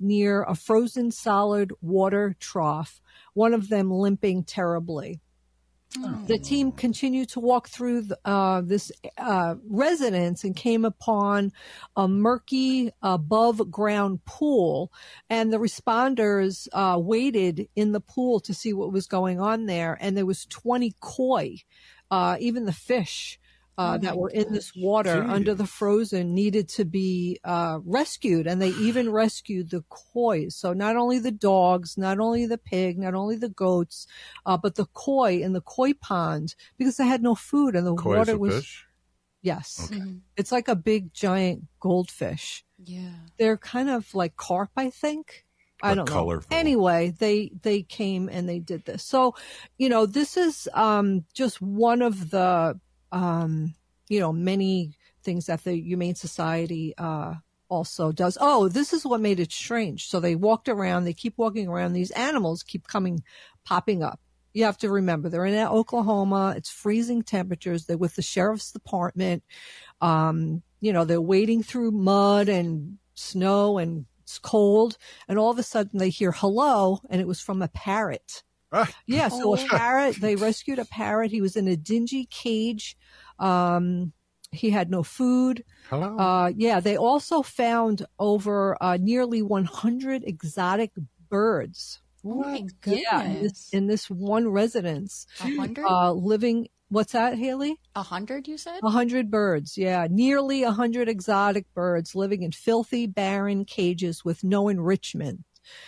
near a frozen solid water trough, one of them limping terribly. Oh. The team continued to walk through the, uh, this uh, residence and came upon a murky above-ground pool, and the responders uh, waited in the pool to see what was going on there, and there was twenty koi. Uh, even the fish uh, oh that were in this water Jeez. under the frozen needed to be uh, rescued, and they even rescued the koi. So not only the dogs, not only the pig, not only the goats, uh, but the koi in the koi pond, because they had no food and the Koi water is a was. Fish? Yes, okay. mm-hmm. It's like a big giant goldfish. Yeah, they're kind of like carp, I think. I don't colorful. know. Anyway, they they came and they did this. So, you know, this is um, just one of the, um, you know, many things that the Humane Society uh, also does. Oh, this is what made it strange. So they walked around. They keep walking around. These animals keep coming, popping up. You have to remember, they're in Oklahoma. It's freezing temperatures. They're with the sheriff's department. Um, you know, they're wading through mud and snow and it's cold, and all of a sudden they hear hello, and it was from a parrot. Ah. Yeah, so oh. a parrot, they rescued a parrot. He was in a dingy cage. Um, he had no food. Hello. Uh, yeah, they also found over uh, nearly one hundred exotic birds. Oh my goodness. Yeah, in this, in this one residence. A hundred? Uh, living, what's that, Haley? A hundred, you said? A hundred birds, yeah. Nearly a hundred exotic birds living in filthy, barren cages with no enrichment.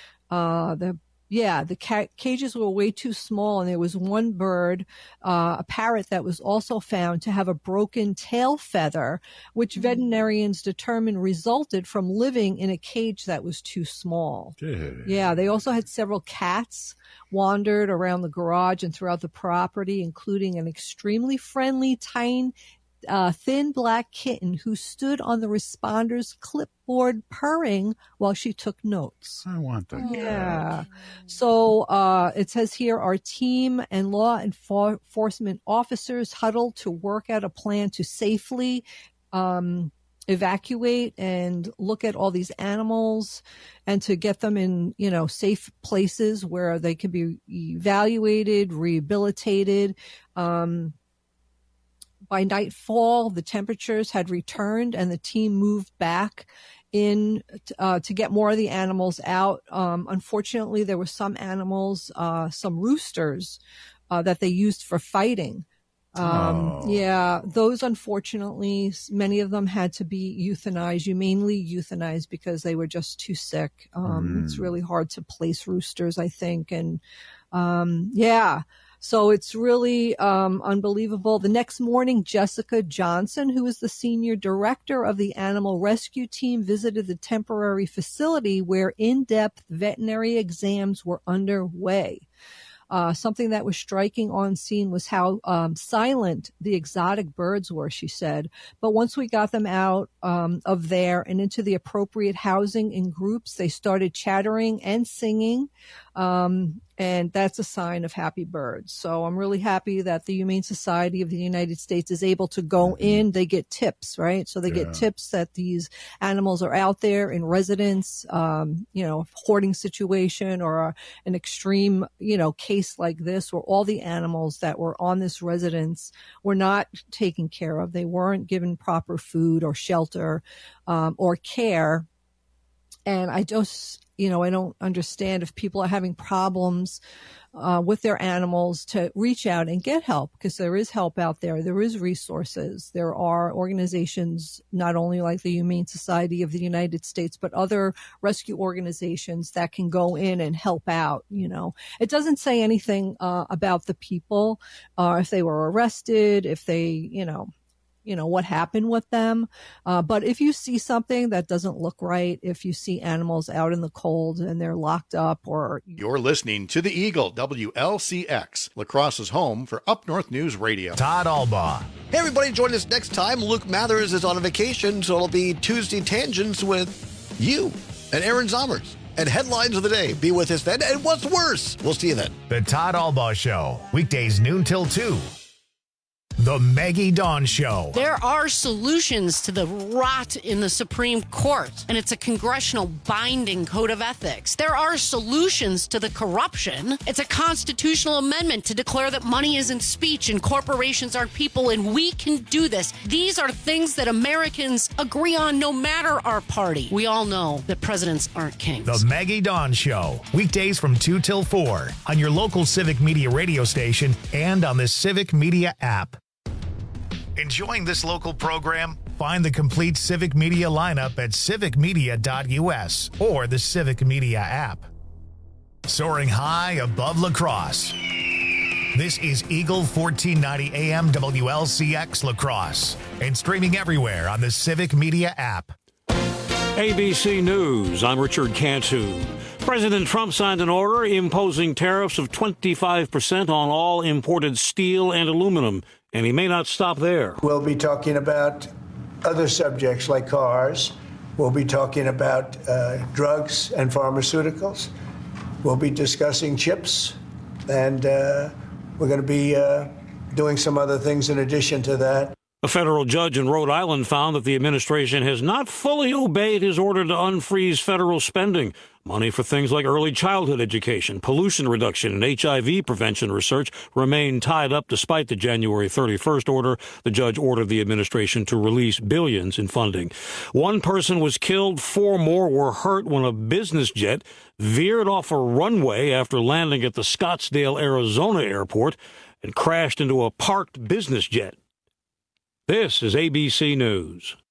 Uh, the Yeah, the ca- cages were way too small, and there was one bird, uh, a parrot, that was also found to have a broken tail feather, which mm. veterinarians determined resulted from living in a cage that was too small. Jeez. Yeah, they also had several cats wandered around the garage and throughout the property, including an extremely friendly, tiny, Uh, thin black kitten who stood on the responder's clipboard purring while she took notes. I want that. Yeah. So uh, it says here, our team and law enforcement officers huddled to work out a plan to safely um, evacuate and look at all these animals and to get them in, you know, safe places where they could be evaluated, rehabilitated. Um, By nightfall, the temperatures had returned and the team moved back in uh, to get more of the animals out. Um, unfortunately, there were some animals, uh, some roosters uh, that they used for fighting. Um, oh. Yeah, those, unfortunately, many of them had to be euthanized, humanely euthanized, because they were just too sick. Um, mm. It's really hard to place roosters, I think. And um, yeah. So it's really um, unbelievable. The next morning, Jessica Johnson, who is the senior director of the animal rescue team, visited the temporary facility where in-depth veterinary exams were underway. Uh, something that was striking on scene was how um, silent the exotic birds were, she said. But once we got them out um, of there and into the appropriate housing in groups, they started chattering and singing. Um, and that's a sign of happy birds. So I'm really happy that the Humane Society of the United States is able to go in. They get tips, right? So they yeah. get tips that these animals are out there in residence, um, you know, hoarding situation or a, an extreme, you know, case like this where all the animals that were on this residence were not taken care of. They weren't given proper food or shelter um, or care. And I just, you know, I don't understand if people are having problems uh, with their animals to reach out and get help, because there is help out there. There is resources. There are organizations, not only like the Humane Society of the United States, but other rescue organizations that can go in and help out. You know, it doesn't say anything uh, about the people, uh, if they were arrested, if they, you know, you know, what happened with them. Uh, but if you see something that doesn't look right, if you see animals out in the cold and they're locked up or... You're listening to The Eagle, W L C X, La Crosse's home for Up North News Radio. Todd Albaugh. Hey, everybody, join us next time. Luke Mathers is on a vacation, so it'll be Tuesday Tangents with you and Aaron Zommers. And Headlines of the Day. Be with us then. And what's worse? We'll see you then. The Todd Albaugh Show, weekdays noon till two. The Maggie Dawn Show. There are solutions to the rot in the Supreme Court, and it's a congressional binding code of ethics. There are solutions to the corruption. It's a constitutional amendment to declare that money isn't speech and corporations aren't people, and we can do this. These are things that Americans agree on no matter our party. We all know that presidents aren't kings. The Maggie Dawn Show. Weekdays from two till four on your local Civic Media radio station and on the Civic Media app. Enjoying this local program? Find the complete Civic Media lineup at civic media dot u s or the Civic Media app. Soaring high above La Crosse. This is Eagle fourteen ninety A M W L C X La Crosse and streaming everywhere on the Civic Media app. A B C News, I'm Richard Cantu. President Trump signed an order imposing tariffs of twenty-five percent on all imported steel and aluminum, and he may not stop there. We'll be talking about other subjects like cars. We'll be talking about uh, drugs and pharmaceuticals. We'll be discussing chips, and uh, we're going to be uh, doing some other things in addition to that. A federal judge in Rhode Island found that the administration has not fully obeyed his order to unfreeze federal spending. Money for things like early childhood education, pollution reduction, and H I V prevention research remain tied up despite the January thirty-first order. The judge ordered the administration to release billions in funding. One person was killed, four more were hurt when a business jet veered off a runway after landing at the Scottsdale, Arizona airport and crashed into a parked business jet. This is A B C News.